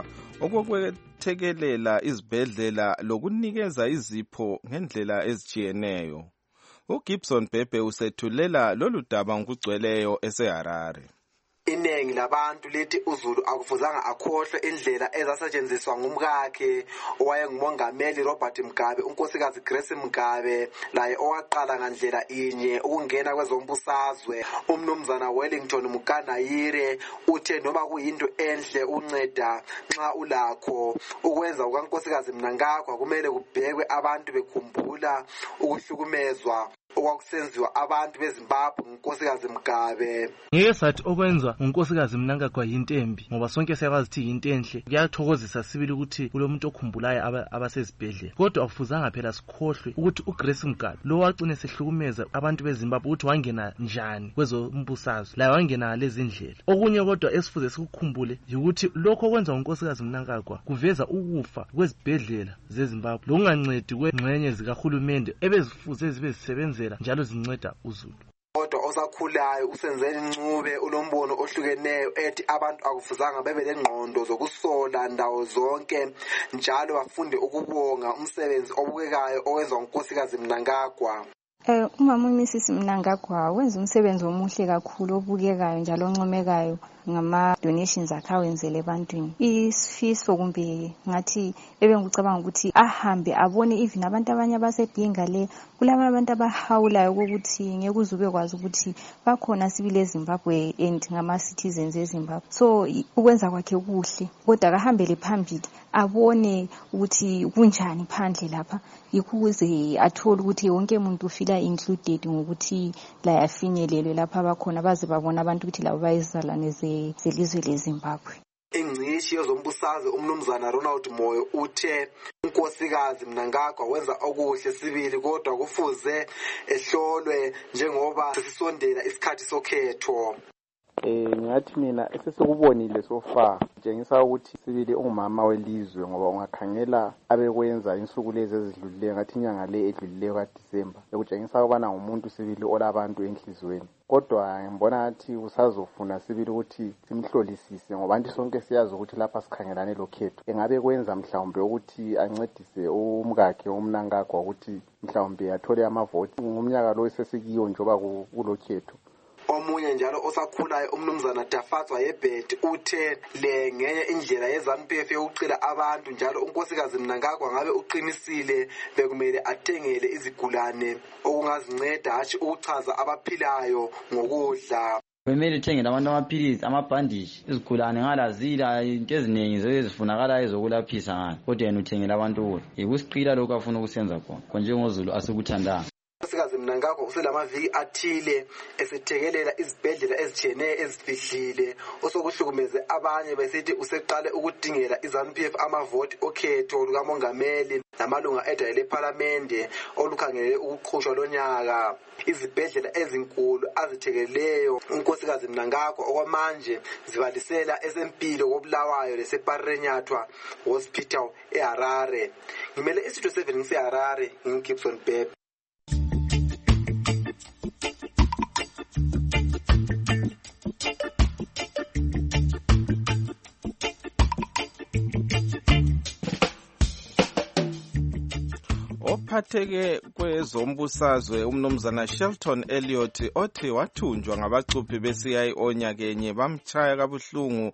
okwethekelela izibhedlela lokunikeza izipho ngendlela ezitshiyeneyo. uGibson Bhebhe usethulela lolu daba ngokugcweleyo eseHarare. Iningi labantu lithi uZulu akufuzanga akhohlwe indlela ezasetshenziswa ngumkakhe owayengumongameli Robert Mugabe, unkosikazi Grace Mugabe, laye owaqala ngandlela inye ukungena kwezombusazwe. Umnumzana Wellington Mukanayire uthe noma kuyinto enhle unceda nxa ulakho ukwenza ukankosikazi Mnangagwa kumele kubhekwe abantu bekhumbula ukuhlukumezwa okwakusenziwa abantu beZimbabwe ngunkosikazi Mugabe. Ngeke sathi okwenzwa unkosikazi Mnangagwa yintembi ngoba sonke siyakwazi ukuthi yinto enhle. Kuyathokozisa sibili ukuthi kulomuntu okhumbulayo abasezibhedlela. Kodwa akufuzanga phela sikhohlwe ukuthi uGrace Mugabe lo wagcina sehlukumeza abantu beZimbabwe ukuthi wangena njani kwezombusazwe. La wangena lezi ndlela. Okunye kodwa esifuze sikukhumbule ukuthi lokho okwenza unkosikazi Mnangagwa kuveza ukufa kwezibhedlela zeZimbabwe lokungancedi kwengxenye zikahulumende ebezifuze zibe zisebenza njalo zinceda uZulu. Kodwa osakhulayo usenzele incube ulombono ohlukeneyo ethi abantu akufuzanga bebe lengqondo zokusola ndawo zonke njalo bafunde ukubonga umsebenzi obukekayo owenziwa ngunkosikazi Mnangagwa. Umama uMrs Mnangagwa wenza umsebenzi omuhle kakhulu obukekayo njalo oncomekayo ngama-donations akhe awenzele ebantwini. Isifiso kumbe ngathi ebengicabanga ukuthi ahambe abone even abantu abanye abasebhinga le kulaba abantu abahawulayo ukuthi ngeke uze ubekwazi ukuthi bakhona sibile eZimbabwe and ngama-citizens eZimbabwe. So ukwenza kwakhe kuhle kodwa akahambele phambili abone ukuthi kunjani phandle lapha yikho ukuze athole ukuthi wonke umuntu ufila included ngokuthi la yafinyelelwe lapha abakhona baze babona abantu ukuthi labo bayizalwane zelizwe leZimbabwe. ingcishi yezombusazwe umnumzana Ronald Moyo uthe unkosikazi Mnangagwa wenza okuhle sibili kodwa kufuze ehlolwe njengoba sisondela isikhathi sokhetho. Ngathi mina esesokubonile so far kutshengisa ukuthi sibili ungumama welizwe ngoba ungakhangela abekwenza insuku lezi ezidlulileyo ngathi inyanga le edlulileyo kaDisemba bekutshengisa ukubana ngumuntu sibili olabantu enhlizweni. Kodwa ngibona ngathi usazofuna sibili ukuthi simhlolisise ngoba anti sonke siyazi ukuthi lapha sikhangelane lokhetho. Engabe kwenza mhlawumbe ukuthi ancedise umkakhe uMnangagwa ukuthi mhlawumbe athole amavoti ngomnyaka lo esesikiyo njoba kulokhetho. Omunye njalo osakhulayo umnumzana Dafatswa Yebheti uthe le ngenye indlela yeZANU-PF yokucila abantu njalo unkosikazi Mnangagwa ngabe uqinisile bekumele athengele izigulane okungazinceda hashi ukuchaza abaphilayo ngokudla. Kumele uthengele abantu amaphilisi, amabhandishi, izigulane ngalazila into eziningi zezifunakala ezokulaphisa ngani. Kodwa yena uthengele abantu ukudla. Yikusiqila lokho afuna ukusenza khona. Konjengozulu asikuthandanga. Unkosikazi Mnangagwa uselamaviki athile esethekelela izibhedlela ezitshiyeneyo ezifihlile osokuhlukumeze abanye besithi useqale ukudingela iZANU-PF amavoti okhetho lukamongameli namalunga edale lephalamende olukhangele ukuqhushwa lonyaka. Izibhedlela ezinkulu azithekeleleyo unkosikazi Mnangagwa okwamanje zibalisela esempilo koBulawayo leseParenyathwa Hospital eHarare. Ngimele iStudio 7 ngiseHarare ngingibson Beb. Ophatheke kwezombusazwe umnumzana Shelton Elliott othi wathunjwa ngabacuphi beCIO nyakenye bamchaya kabuhlungu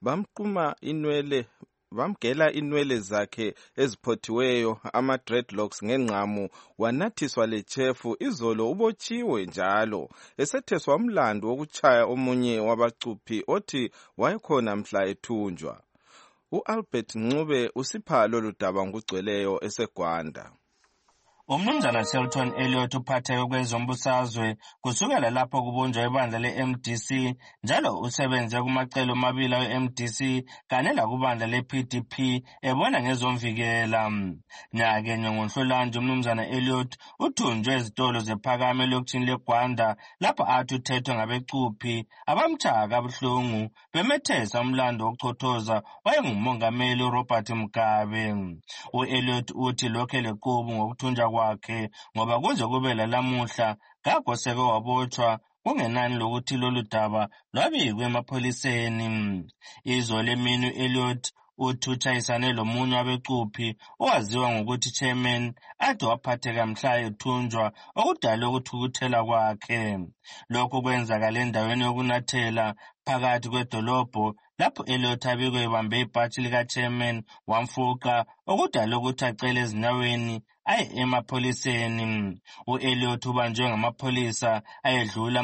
bamgela inwele zakhe eziphothiweyo ama-dreadlocks ngengqamu wanathiswa lechefu izolo ubotshiwe njalo esetheswa umlando wokuchaya omunye wabacuphi othi wayekhona mhla ethunjwa. U-Albert Ncube usipha lolu daba ngokugcweleyo eseGwanda. Umnumzana Shelton Elliott uphatheke kwezombusazwe kusukela lapho kubunjwa ibandla le-MDC njalo usebenze kumacele amabili we-MDC kanye lakubandla le-PDP ebona ngezomvikela. Nyakenye ngoNhlolanja umnumzana Elliott uthunjwe ezitolo zePhakame elokishini leGwanda lapho athi uthethwe ngabecuphi abamchaya kabuhlungu bemethesa umlando wokuchothoza wayengumongameli uRobert Mugabe. U-Elliott uthi lokhu elequbu ngokuthunjwa kwakhe ngoba kuze kube lalamuhla ngakho seke wabotshwa kungenani lokuthi lolu daba lwabikwe emapholiseni. Izolo emini u-Elliott uthi utshayisane lomunye wabecuphi owaziwa ngokuthi chairman ade waphatheka mhla ethunjwa okudala ukuthukuthela kwakhe. Lokhu kwenzakala endaweni yokunathela phakathi kwedolobho lapho Elliott abikwe ebambe ibhatshi lika-chairman wamfuqa okudala ukuthi acele ezinyaweni aye emapholiseni. U-Elliott ubanjwe ngamapholisa ayedlula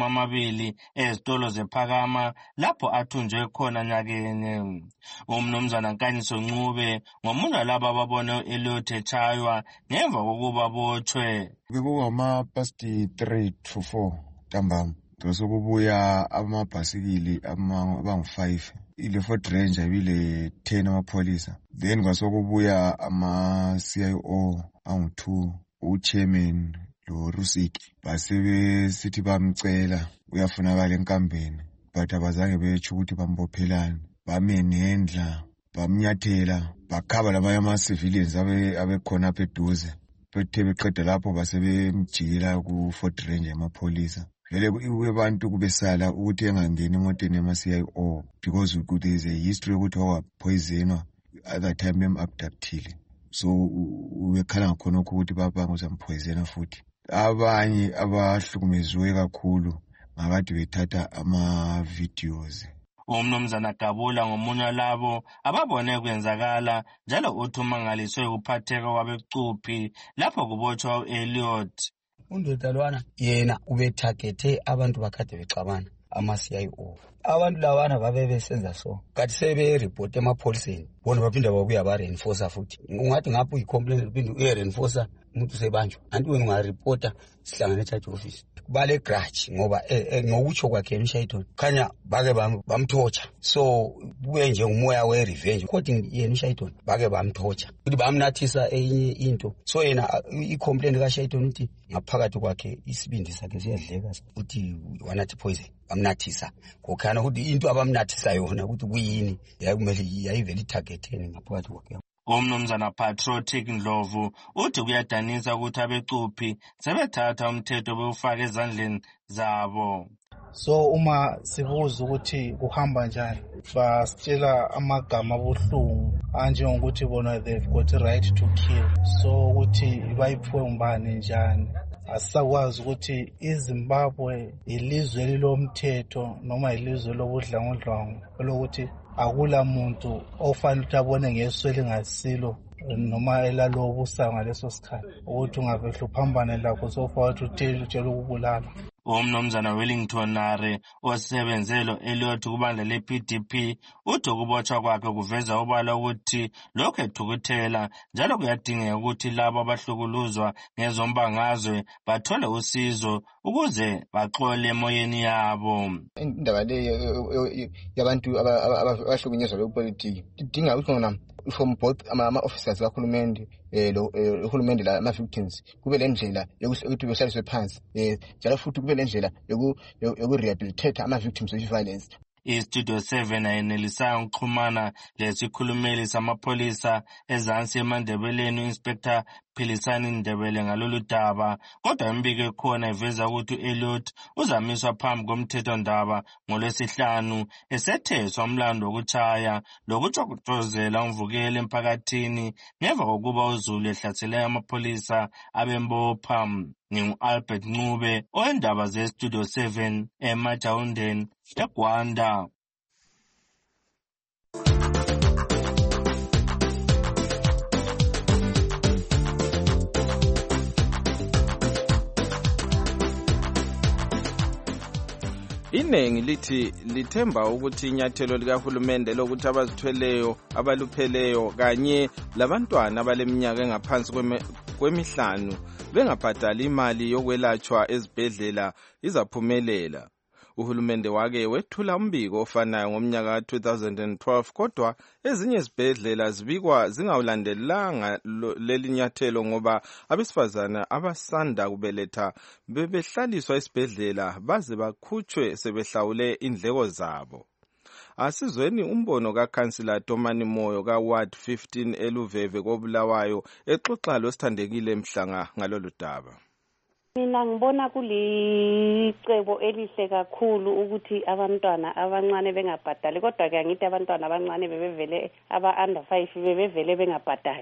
20 ezitolo zePhakama lapho athunjwe khona nyakenye. Umnumzana Nkanyiso Ncube ngomunye laba ababone u-Elliott echaywa ngemva kokuba abotshwe. Bekungama-past 3 to 4 ntambama sokubuya amabhasikili abangu-5 ile Ford Ranger ibile 10 amapholisa then kwasokubuya ama-CIO angu-2 uchairman lo Rusiki basebesithi bamcela uyafunakala enkambeni but abazange betsho ukuthi bambophelani bamenendla bamnyathela bakhaba labanye ama-civilians abekhona apha eduze bethe beqeda lapho basebemjikela ku-Ford Ranger amapholisa. Vele abantu kubesala ukuthi engangeni emotweni yama-CIO because there is a history ukuthi wapoisonwa other time bem-abductile so ubekhala ngakhonokho ukuthi baba ngozampoisona futhi. Abanye abahlukumeziwe kakhulu ngakade bethatha ama-videos. Umnumzana Gabula ngomunye walabo ababone kwenzakala njalo uthi umangaliswe ukuphatheka kwabecuphi lapho kubotshwa u-Elliott. Undodalwana yena ubethagete abantu bakade bexabana ama-CIO abantu lawana babe besenza so kathi sebe-report emapholiseni bona baphinda babuya ba-reinforcer futhi ungathi ngapho uyicomplain uphinde uye-reinforcer umuntu usebanjwa anti wena ungaripota sihlangane e-charge office bale grudge ngoba ngokutsho kwakhe uShayton khanya bake bamthotsha so kube nje umoya we-revenge according yena uShayton bake bamthotsha ukuthi bamnathisa enye into so yena i-complaint kaShayton uthi ngaphakathi kwakhe isibindi sakhe siyadleka uthi wanathi poison bamnathisa kokhana ukuthi into abamnathisa yona ukuthi kuyini yakumele yayivele itargetene ngaphakathi kwakhe. Umnumzana Patriotic Ndlovu uthi kuyadanisa ukuthi abecuphi sebethatha umthetho bewufaka ezandleni zabo. So uma sibuza ukuthi kuhamba njani basitshela amagama abuhlungu anjengokuthi bona they've got a right to kill so ukuthi bayiphiwe ngubani njani. Asisakwazi ukuthi iZimbabwe ilizwe lilomthetho noma ilizwe lobudlangudlangu lokuthi akula muntu ofanele ukuthi abone ngeso elingasilo noma elalobusa ngaleso sikhathi ukuthi ungavehla uphambane lakho sofa utshela ukubulala. Umnumzana Wellington Nare osebenzelo Elliot kubandla le-PDP uthi ukubotshwa kwakhe kuveza ubala ukuthi lokhu ethukuthela njalo kuyadingeka ukuthi labo abahlukuluzwa ngezombangazwe bathole usizo ukuze baxole emoyeni yabo. Indaba le yabantu abahlukunyezwa bepolitiki idinga ukuthi from both ama-officers kahulumende uhulumende lama-victims kube le ndlela yokuthi behlaliswe phansi njalo futhi kube le ndlela yokurehabilitate ama-victims of violence. iStudio 7 ayenelisanga ukuxhumana lesikhulumeli samapholisa ezansi eMandebeleni uInspector Philisani Ndebele ngalolu daba kodwa imbiko ekhona iveza ukuthi uElliot uzamiswa phambi komthethondaba ngoLwesihlanu esetheswa umlando wokutshaya lokuxokozela umvukelo emphakathini ngemva kokuba uZulu ehlathele amapholisa abembopha. Ngingu-Albert Ncube oyindaba zeStudio 7 eMajawundeni eGwanda. Inengi lithi lithemba ukuthi inyathelo likahulumende lokuthi abazithweleyo abalupheleyo kanye labantwana abaleminyaka engaphansi kwemihlanu bengabhadali imali yokwelatshwa ezibhedlela izaphumelela. Uhulumende wake wethula umbiko ofanayo ngomnyaka ka-2012 kodwa ezinye izibhedlela zibikwa zingawulandelanga leli nyathelo ngoba abesifazana abasanda kubeletha bebehlaliswa esibhedlela baze bakhutshwe sebehlawule indleko zabo. Asizweni umbono kaKhansila Tomani Moyo kaWard 15 eLuveve koBulawayo exoxa losithandekile Mhlanga ngalolu daba. Mina ngibona kulicebo elihle kakhulu ukuthi abantwana abancane bengabhadali kodwa ke ngithi abantwana abancane bebevele aba-under 5 bebevele bengabhadali.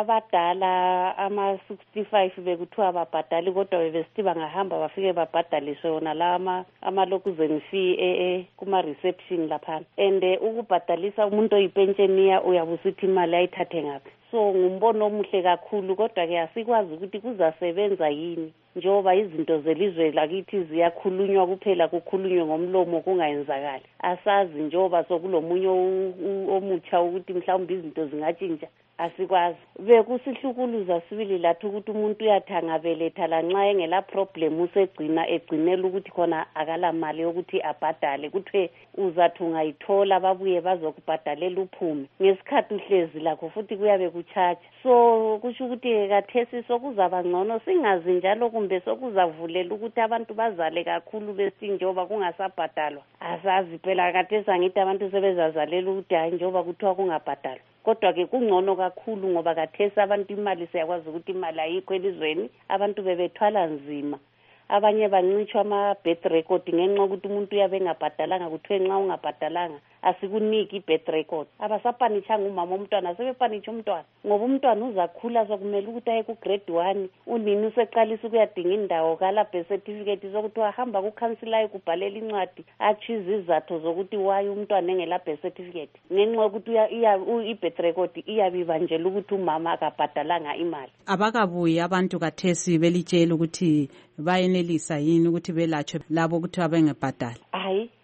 Abadala ama-65 bekuthiwa babhadali kodwa bebesithi bangahamba bafike babhadaliswe wona la ama-lokuzen fee kuma-reception laphana and ukubhadalisa umuntu oyipentsheniya uyabusithi imali ayithathe ngaphi. So ngumbono omuhle kakhulu kodwa ke asikwazi ukuthi kuzasebenza yini njengoba izinto zelizwe lakithi ziyakhulunywa kuphela kukhulunywe ngomlomo kungayenzakali. Asazi njengoba sokulomunye omutsha ukuthi mhlawumbe izinto zingatshintsha asikwazi. Bekusihlukuluza sibili lathi ukuthi umuntu uyathangabeletha lanxa engela problem egcinela ukuthi khona akala mali yokuthi abhadale kuthiwe uzathi ungayithola babuye bazokubhadalela uphume ngesikhathi uhlezi lakho futhi kuyabe kuchacha. So kusho ukuthi kathesi sokuzaba ngcono singazi njalo kumbe sokuzavulela ukuthi abantu bazale kakhulu besi njengoba kungasabhadalwa. Asazi phela kathesi angithi abantu sebezazalela ukuthi hayi njengoba kuthiwa kungabhadalwa. Kodwa ke kungcono kakhulu ngoba kathesi abantu imali siyakwazi ukuthi imali ayikho elizweni abantu bebethwala nzima. Abanye bancitshwa ama-birth record ngenxa ukuthi umuntu uyabe engabhadalanga kuthiwe nxa ungabhadalanga asikuniki i-birth record. Abasapanitshanga umama umntwana sebepanitsha umntwana ngoba umntwana uzakhula sokumele ukuthi aye ku-grade 1 unini useqalisa ukuyadinga indawo kala birth certificate sokuthi wahamba kukhansilayo kubhalela incwadi atsho izizathu zokuthi waye umntwana engela birth certificate ngenxa yokuthi i-birth record iyabibanjela ukuthi umama akabhadalanga imali. Abakabuyi abantu kathesi belitshela ukuthi bayenelisa yini ukuthi belatshwe labo ukuthi abengebhadali? Hayi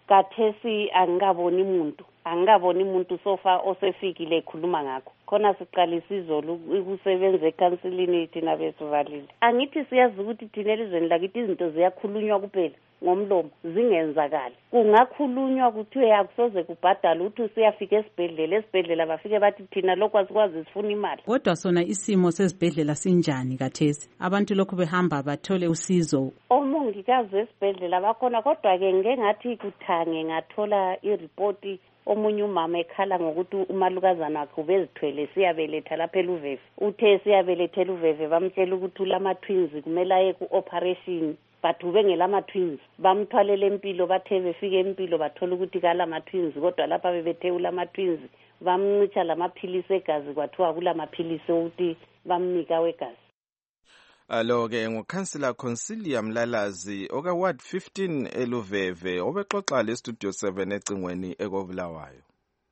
kathesi angikaboni muntu sofa osefikile ekhuluma ngakho. Khona siqalisa izolo ukusebenza ekhansilini thina besivalile. Angithi siyazi ukuthi thina elizweni lakithi izinto ziyakhulunywa kuphela ngomlomo zingenzakali. Kungakhulunywa kuthiwe akusoze kubhadala ukuthi usiyafika esibhedlela bafike bathi thina lokho asikwazi sifuna imali. Kodwa sona isimo sesibhedlela sinjani kathesi? Abantu lokhu behamba bathole usizo. Omongikazi esibhedlela bakhona, kodwa-ke ngengathi kuthange ngathola iripoti omunye umama ekhala ngokuthi umalukazana wakhe ubezithwele siyabeletha lapha eLuveve. Uthe siyabelethela uVeve bamtshela ukuthi ulama-twins kumele aye ku-operation, but ubengelama-twins. Bamthwalele empilo, bathe befike empilo bathola ukuthi kalama-twins, kodwa lapha bebethe ulama-twins bamncitsha lamaphilisi egazi kwathiwa kulamaphilisi ukuthi bamnika wegazi. Alo-ke ngukhansila Consilia Mlalazi oka-Ward 15 eLuveve obexoxa le-Studio 7 ecingweni ekobulawayo.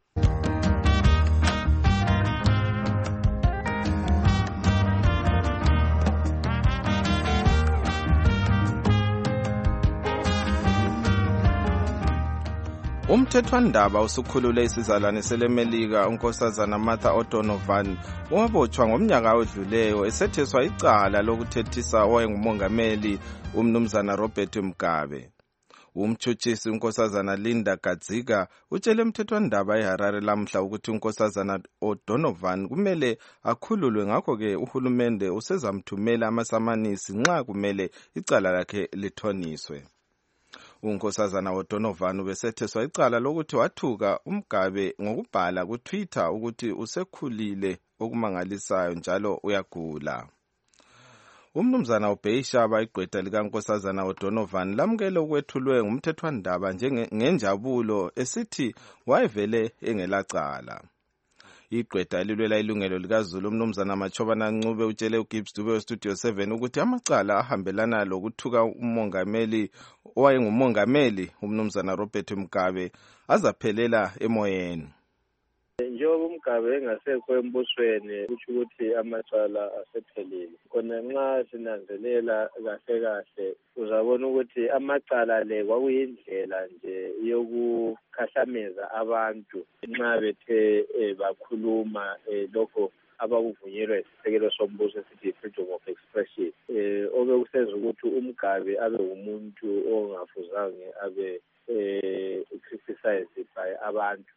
Umthethwandaba usukhulule isizalwane selemelika unkosazana Martha O'Donovan owabotshwa ngomnyaka odluleyo esetheswa icala lokuthethisa owayengumongameli umnumzana Robert Mugabe. Umtshutshisi unkosazana Linda Gadzika utshele umthethwandaba eHarare lamhla ukuthi unkosazana O'Donovan kumele akhululwe, ngakho-ke uhulumende usezamthumela amasamanisi nxa kumele icala lakhe lithoniswe. Unkosazana O'Donovan ubesetheswa icala lokuthi wathuka uMgabe ngokubhala kuTwitter ukuthi usekhulile okumangalisayo njalo uyagula. Umnumzana uBeyishaba igqwetha likankosazana O'Donovan lamukele ukwethulwe ngumthethwandaba ngenjabulo esithi wayevele engelacala. Igqwetha elilwela ilungelo likaZulu umnumzana Machobana Ncube utshele uGibbs Dube weStudio 7 ukuthi amacala ahambelana lokuthuka umongameli owayengumongameli umnumzana Robert Mugabe azaphelela emoyeni. Njengoba uMgabe engasekho embusweni kusho ukuthi amacala asephelile. Khona nxa sinanzelela kahle uzabona ukuthi amacala le kwakuyindlela nje yokukhahlameza abantu nxa bethe bakhuluma lokho abakuvunyelwa isisekelo sombuso esithi freedom of expression. Obekusenza ukuthi uMgabe abe umuntu ongafuzange abe criticized by abantu.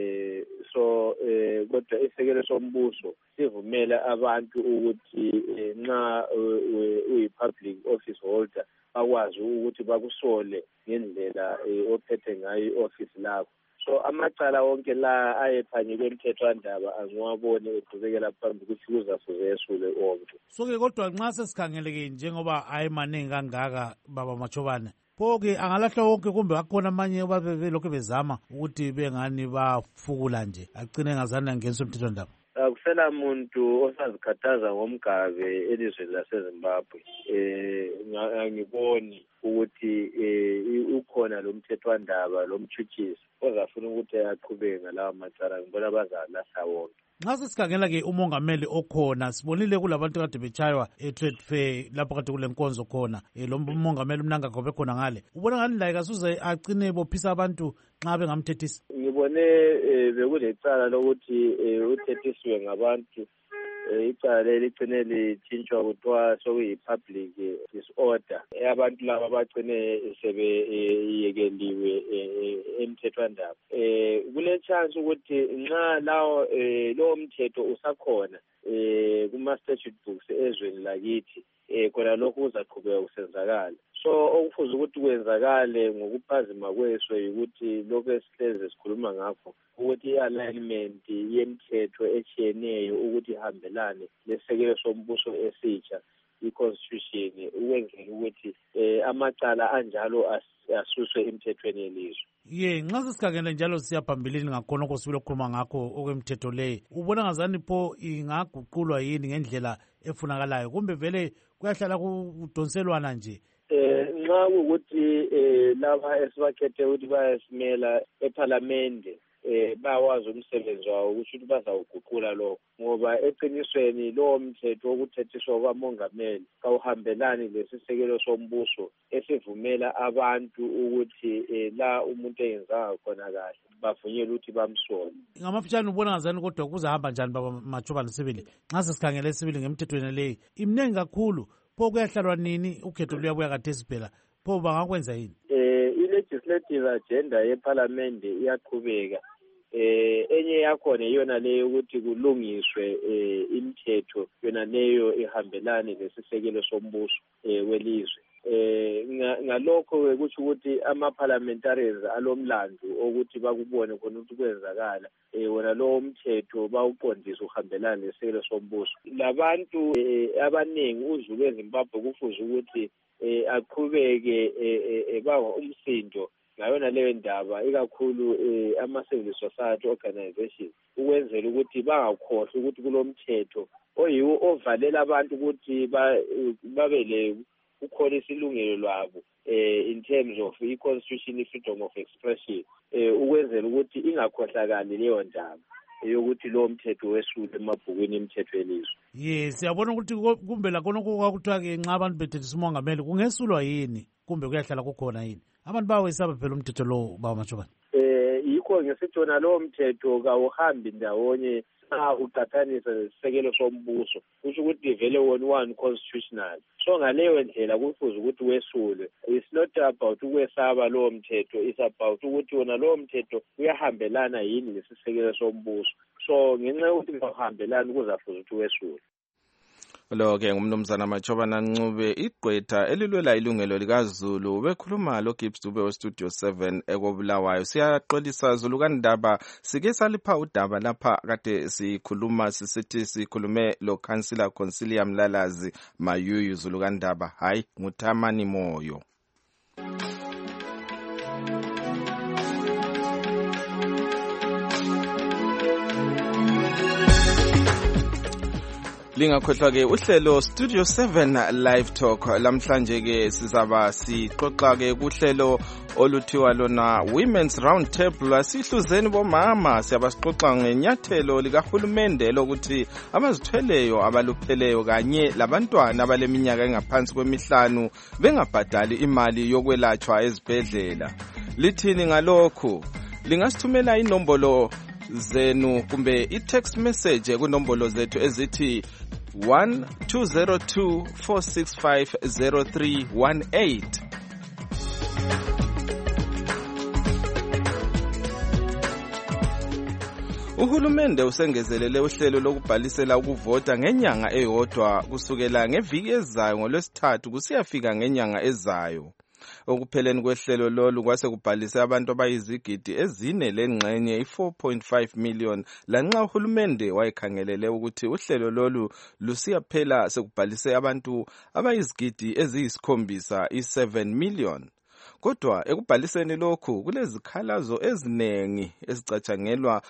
Kodwa isekelo sombuso sivumela abantu ukuthi nxa uyi-public office holder bakwazi ukuthi bakusole ngendlela ophethe ngayo i-office lakho. So amacala wonke la ayephanyekwe emthethwandaba angiwabone eqhubekela phambili ukuthi kuzafuze esule wonke. So-ke kodwa nxa sesikhangeleke njengoba ayemaningi kangaka baba Machobane, pho-ke angalahlwa wonke kumbe akhona amanye ababelokhu bezama ukuthi bengani bafukula nje agcine engazange angeniswe emthethwandaba? Akusela muntu osazikhathaza ngomgabe elizweni laseZimbabwe. Angiboni ukuthi ukhona lo mthethwandaba lo mtshutshisi ozafuna ukuthi aqhubeke ngalawa macala. Ngibona bazalahla wonke. Nxa sesikhangela-ke umongameli okhona sibonile kulabantu kade betshaywa e-trade fair lapho kade kule nkonzo khona lo mongameli uMnangagwa bekhona ngale. Ubona ngani laye kasuze agcine bophisa abantu nxa bengamthethisi? Ngibone bekulecala lokuthi uthethisiwe ngabantu. Icala leli ligcine litshintshwa kuthiwa sokuyi-public disorder. Abantu laba bagcine sebeyekeliwe emthethwandaba. Kule chance ukuthi nxa lowo mthetho usakhona kuma-statute books ezweni lakithi, khona lokhu kuzaqhubeka kusenzakala. So okufuze ukuthi kwenzakale ngokuphazima kweswe ukuthi lokhu esihlezi sikhuluma ngakho ukuthi i-alignment yemithetho etshiyeneyo ukuthi ihambelane lesekelo sombuso esitsha i-constitution ukwenzela ukuthi amacala anjalo asuswe emthethweni yelizwe. Nxa sesikhangele njalo siya phambilini ngakhona okosibile ukukhuluma ngakho okwemthetho leyo, ubona ngazani pho ingaguqulwa yini ngendlela efunakalayo kumbe vele kuyahlala kudonselwana nje? Nxa ukuthi laba esibakhethe ukuthi bayasimela ePhalamende bawazi umsebenzi wawo ukuthi bazawuguqula lo ngoba eqinisweni lowo mthetho wokuthethiswa kwamongameli kawuhambelani lesisekelo sombuso esivumela abantu ukuthi la umuntu eyenzanga khona kahle bavunyelwe ukuthi bamsole. Ngamafutshane ubona ngazani kodwa kuzahamba njani baba Machobane Sibili nxa sesikhangele Sibili ngemthethweni leyi imningi kakhulu pho kuyahlalwa nini ukhetho luyabuya khathesi phela pho bangakwenza yini? I-legislative agenda yeParliament iyaqhubeka enye yakhona iyona leyo ukuthi kulungiswe imithetho yona leyo ihambelane lesisekelo sombuso welizwe. Ngalokho kusho ukuthi ama-parliamentarians alomlando ukuthi bakubone khona ukuthi kwenzakala wona lowo mthetho bawuqondise uhambelana lesisekelo sombuso. Labantu abaningi uZulu eZimbabwe kufuze ukuthi aqhubeke bawa umsindo ngayona leyo ndaba ikakhulu ama-civil society organizations ukwenzela ukuthi bangakhohlwa ukuthi kulomthetho oyiwo ovalela abantu ukuthi babe ukholisa ilungelo lwabo in terms of i-constitution, freedom of expression ukwenzela ukuthi ingakhohlakali leyo ndaba yokuthi lo mthetho wesule emabhukwini imithetho yelizwe. Yes, siyabona ukuthi kumbe lakhonokho kwakuthiwa-ke nxa abantu bethethisa umongameli kungesulwa yini kumbe kuyahlala kukhona yini? Abantu bawesaba phela umthetho lo baba Machobane. Yikho ngesithona lowo mthetho kawuhambi ndawonye xa uqathanisa lesisekelo sombuso kusho ukuthi vele one constitutional. So ngaleyo ndlela kufuze ukuthi wesule. It's not about ukwesaba lowo mthetho, it's about ukuthi wona lowo mthetho uyahambelana yini lesisekelo sombuso. So ngenxa yokuthi kawuhambelani kuzafuze ukuthi wesule. Lo-ke ngumnumzana Machobane Ncube igqwetha elilwela ilungelo likaZulu bekhuluma loGibbs Dube weStudio 7 ekobulawayo. Siyaxolisa Zulu kaNdaba sike salipha udaba lapha kade sikhuluma sisithi sikhulume lo Councillor Consilia Mlalazi Mayuyu Zulu kaNdaba hayi nguThamani Moyo. Lingakhohlwa-ke uhlelo Studio 7 Live Talk lamhlanje-ke sizaba sixoxa-ke kuhlelo oluthiwa lona Women's Round Table. Asihluzeni bomama siyabasixoxa ngenyathelo likahulumende lokuthi abazithweleyo abalupheleyo kanye labantwana abaleminyaka engaphansi kwemihlanu bengabhadali imali yokwelatshwa ezibhedlela. Lithini ngalokhu? Lingasithumela inombolo zenu kumbe i-text message kunombolo zethu ezithi 1202465038. Uhulumende usengezelele uhlelo lokubhalisela ukuvota ngenyanga eyodwa kusukela ngeviki ezayo ngoLwesithathu kusiyafika ngenyanga ezayo. Okupheleni kwehlelo lolu kwase kubhalise abantu abayizigidi ezine lengxenye 4.5 million lanxa uhulumende wayekhangelele ukuthi uhlelo lolu lusiyaphela sekubhalise abantu abayizigidi eziyisikhombisa 7 million. Kodwa ekubhaliseni lokhu kulezikhalazo ezinengi ezicatshangelwa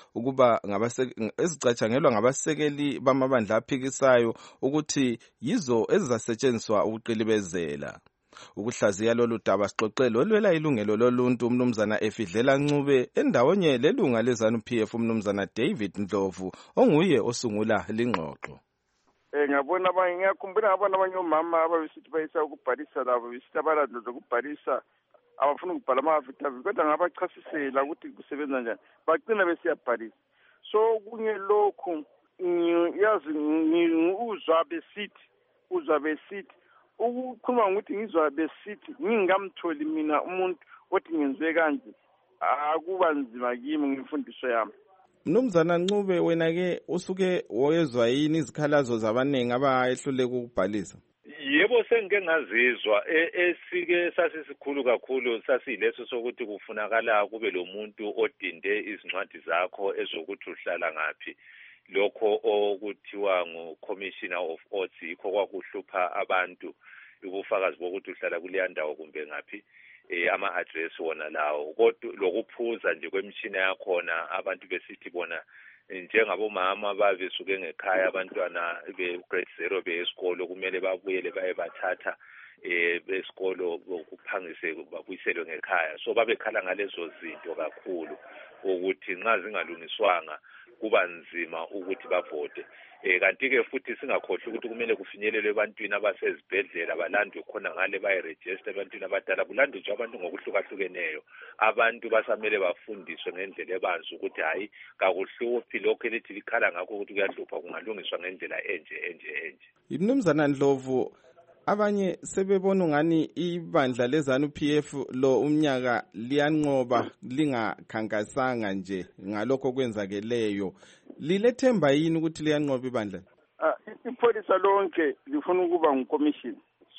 ngabasekeli bamabandla aphikisayo ukuthi yizo ezizasetshenziswa ukuqilibezela. Ukuhlaziya lolu daba sixoxele olwela ilungelo loluntu umnumzana Efidlela Ncube endawonye lelunga leZANU-PF umnumzana David Ndlovu onguye osungula lingxoxo. Ngiyakhumbula abanye omama ababesithi bayisa ukubhalisa labo besithi abalandlo zokubhalisa abafuna ukubhala ama-affidavit kodwa ngabachasisela ukuthi kusebenza njani bagcina besiyabhalisa. So kunye lokhu yazi uzwa besithi ukukhuluma ngokuthi ngizwa besithi ngingamtholi mina umuntu othi ngenziwe kanje akuba nzima kimi ngemfundiso yami. Mnumzana Ncube wena-ke usuke woyezwa yini izikhalazo zabaningi abayehluleka ukubhalisa? Yebo sengike ngazizwa esike sasisikhulu kakhulu sasiyileso sokuthi kufunakala kube lo muntu odinde izincwadi zakho ezokuthi uhlala ngaphi. Lokho okuthiwa ngu-Commissioner of Oaths yikho kwakuhlupha abantu ubufakazi bokuthi uhlala kuleya ndawo kumbe ngaphi ama-address wona lawo. Kodwa lokuphuza nje kwemishina yakhona abantu besithi bona njengabomama babesuke ngekhaya abantwana be-grade 0 beyesikolo kumele babuyele baye bathatha besikolo kuphangise babuyiselwe ngekhaya. So babekhala ngalezo zinto kakhulu ukuthi nxa zingalungiswanga kuba nzima ukuthi bavote. Kanti-ke futhi singakhohlwa ukuthi kumele kufinyelelwe ebantwini abasezibhedlela balandwe khona ngale bayiregister ebantwini abadala kulandwe nje abantu ngokuhlukahlukeneyo. Abantu basamele bafundiswe ngendlela ebanzi ukuthi hayi kakuhluphi lokho elithi likhala ngakho ukuthi kuyahlupha kungalungiswa ngendlela enje. Mnumzana Ndlovu, abanye sebebona ngani ibandla leZANU-PF lo umnyaka liyanqoba lingakhankasanga nje ngalokho kwenzakeleyo. Lilethemba yini ukuthi liyanqoba ibandla? Ipholisa lonke lifuna ukuba ngumkomishini.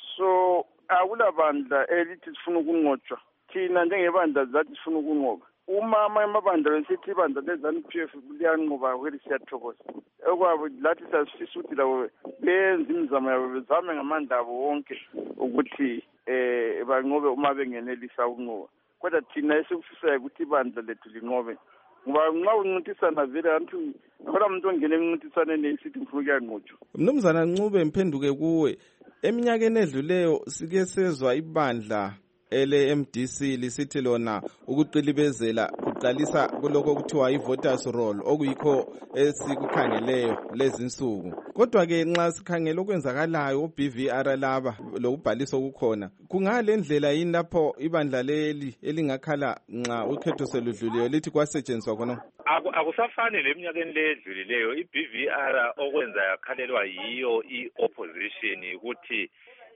So akulabandla elithi sifuna ukunqotshwa. Thina njengebandla zathi sifuna ukunqoba. Uma amabandla besithi ibandla leZANU-PF liyanqoba kweli siyathokoza. Okwabo lathi sasifisa ukuthi labo benze imizamo yabo bezame ngamandla abo wonke ukuthi banqobe uma bengenelisa ukunqoba. Kodwa thina esikufisayo ukuthi ibandla lethu linqobe. Ngoba nxa uncintisana vele antu kodwa umuntu ongena emncintisaneni esithi ngifuna ukuyanqotshwa. Mnumzana Ncube, mphenduke kuwe. Eminyakeni edluleyo sike sezwa ibandla ele-MDC lisithi lona ukuqilibezela kuqalisa kuloko kuthiwa i-voters roll okuyikho esikukhangeleyo lezi nsuku. Kodwa-ke nxa sikhangela okwenzakalayo o-BVR laba lokubhalisa okukhona, kungale ndlela yini lapho ibandla leli elingakhala nxa ukhetho seludluliwe lithi kwasetshenziswa khona? Akusafani leminyakeni ledlulileyo. I-BVR okwenza yakhalelwa yiyo i-opposition ukuthi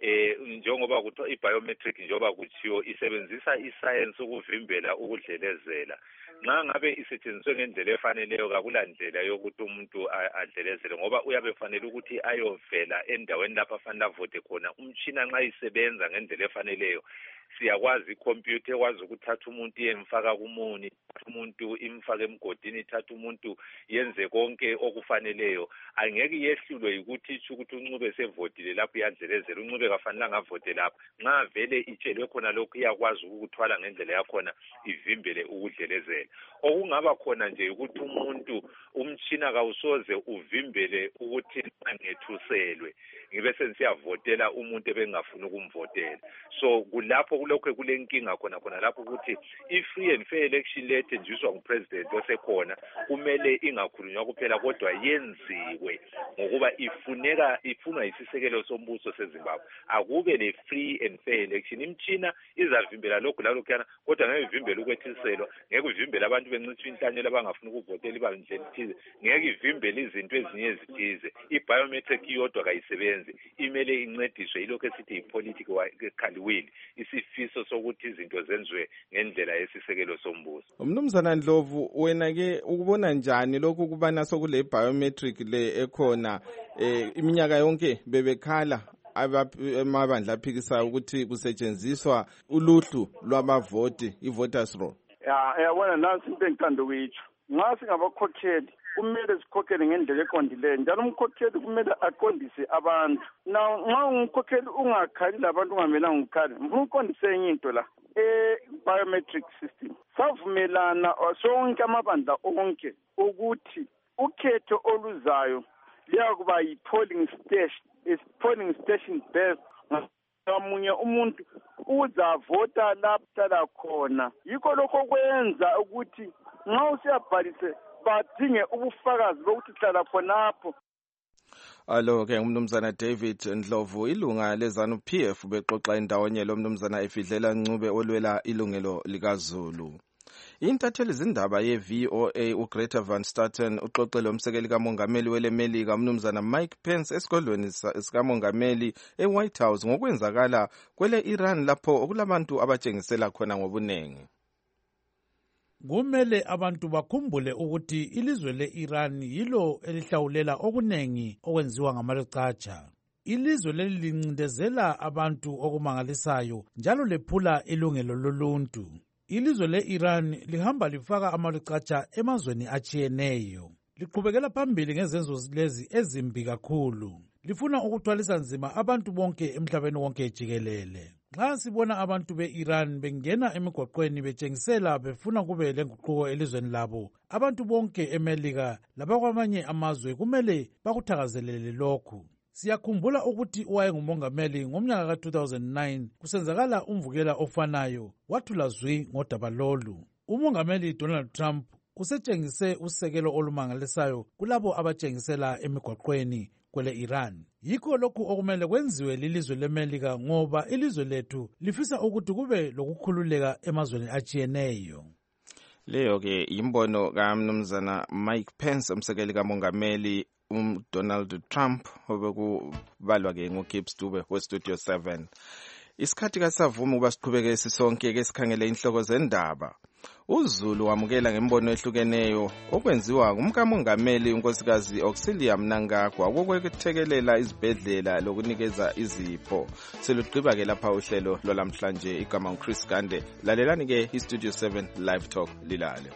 njengoba kuthiwa i-biometric njengoba kuthiwo isebenzisa iscience ukuvimbela ukudlelezela. Nxa ngabe isetshenziswe ngendlela efaneleyo kakula ndlela yokuthi umuntu adlelezele ngoba uyabe fanele ukuthi ayovela endaweni lapho afanele avote khona. Umtshina nxa isebenza ngendlela efaneleyo siyakwazi ikhompyutha ekwazi ukuthatha umuntu yemfaka kumoni, umuntu imfaka emgodini, ithatha umuntu yenze konke okufaneleyo. Angeke yehlulwe ukuthi itsho ukuthi uNcube sevotile lapho iyadlelezela. uNcube kafanelanga avote lapho. Nxa vele itshelwe khona lokhu iyakwazi ukuthwala ngendlela yakhona ivimbele ukudlelezela. Okungaba khona nje ukuthi umuntu umtshina kawusoze uvimbele ukuthi angethuselwe ngibe sensiyavotela umuntu ebengafuna ukumvotela. So kulapho kulokho kulenkinga khona lapho ukuthi i-free and fair election lethenjiswa ngupresident osekhona kumele ingakhulunywa kuphela kodwa yenziwe ngokuba ifunwa yisisekelo sombuso seZimbabwe. Akube le-free and fair election. Imtshina izavimbela lokhu lalokhuyana kodwa ngeke ivimbele ukwethiselwa, ngeke ivimbele abantu bencitshwa inhlanyelo abangafuna ukuvotela iba ndlela ethize, ngeke ivimbele izinto ezinye ezithize. I-biometric yodwa kayisebenzi, imele incediswe yilokho esithi yi-political will, isifiso sokuthi izinto zenziwe ngendlela yesisekelo sombuso. Mnumzana Ndlovu, wena-ke ukubona njani lokhu ukubana sokule biometric le ekhona iminyaka yonke bebekhala amabandla aphikisayo ukuthi kusetshenziswa uluhlu lwabavoti, i-voters roll? Yabona nansi into engithanda ukuyitsho. Nxa singabakhokheli kumele sikhokhele ngendlela eqondileyo njalo umkhokheli kumele aqondise abantu. Nxa umkhokheli ungakhali labantu ungamelanga ukhali, ngifuna uqondise enye into la. Biometric system savumelana sonke amabandla onke ukuthi ukhetho oluzayo liyakuba yi-polling station based. Ngamunye umuntu uzavota lapho hlala khona. Yikho lokho kwenza ukuthi nxa usiyabhalise badinge ubufakazi bokuthi hlala khonapho. Alo-ke ngumnumzana David Ndlovu, ilunga leZANU-PF, bexoxa indawonye lo mnumzana Efidlela Ncube olwela ilungelo likaZulu. Intatheli zindaba ye-VOA uGreta Van Staten uxoxele umsekeli kamongameli welemelika umnumzana Mike Pence esigodlweni sikamongameli eWhite House ngokwenzakala kwele Iran lapho okulabantu abatshengisela khona ngobunengi. Kumele abantu bakhumbule ukuthi ilizwe le-Iran yilo elihlawulela okunengi okwenziwa ngamalucatsha. Ilizwe leli lincindezela abantu okumangalisayo njalo lephula ilungelo loluntu. Ilizwe le-Iran lihamba lifaka amalucatsha emazweni atshiyeneyo. Liqhubekela phambili ngezenzo lezi ezimbi kakhulu. Lifuna ukuthwalisa nzima abantu bonke emhlabeni wonke jikelele. Nxa sibona abantu be-Iran bengena emigwaqweni betshengisela befuna kube lenguquko elizweni labo, abantu bonke eMelika labakwamanye amazwe kumele bakuthakazelele lokhu. Siyakhumbula ukuthi owayengumongameli ngomnyaka ka-2009 kusenzakala umvukela ofanayo wathula zwi ngodaba lolu. Umongameli Donald Trump usetshengise usekelo olumangalisayo kulabo abatshengisela emigwaqweni kwele Iran. Yikho lokhu okumele kwenziwe lilizwe leMelika ngoba ilizwe lethu lifisa ukuthi kube lokukhululeka emazweni atshiyeneyo. Leyo ke imbono kaMnumzana Mike Pence umsekeli kamongameli Donald Trump obekubalwa ke ngoGibbs Dube weStudio 7. Isikhathi kasavuma ukuba siqhubeke sisonke ke sikhangele inhloko zendaba. uZulu wamukela ngembono ehlukeneyo okwenziwa ngumkamongameli unkosikazi Auxilia Mnangagwa okwethekelela izibhedlela lokunikeza izipho. Selugqiba ke lapha uhlelo lwalamhlanje igama uChris Gande. Lalelani ke iStudio 7 Live Talk lilale.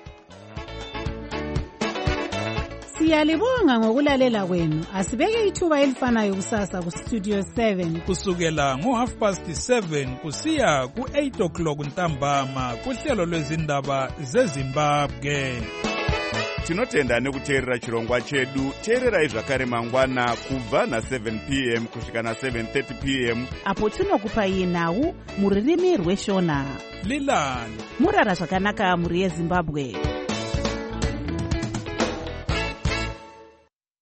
Siyalibonga ngokulalela kwenu. Asibeke ithuba elifanayo kusasa kuStudio 7 kusukela ngo7:30 kusiya ku8:00 ntambama kuhlelo lwezindaba zeZimbabwe. Tinotenda nekuteerera chirongwa chedu. Teererai zvakare mangwana kubva na7 p.m. kusvika na7:30 p.m. apo tinokupai nhau muririmi rweshona. Lilani murara zvakanaka muri yeZimbabwe.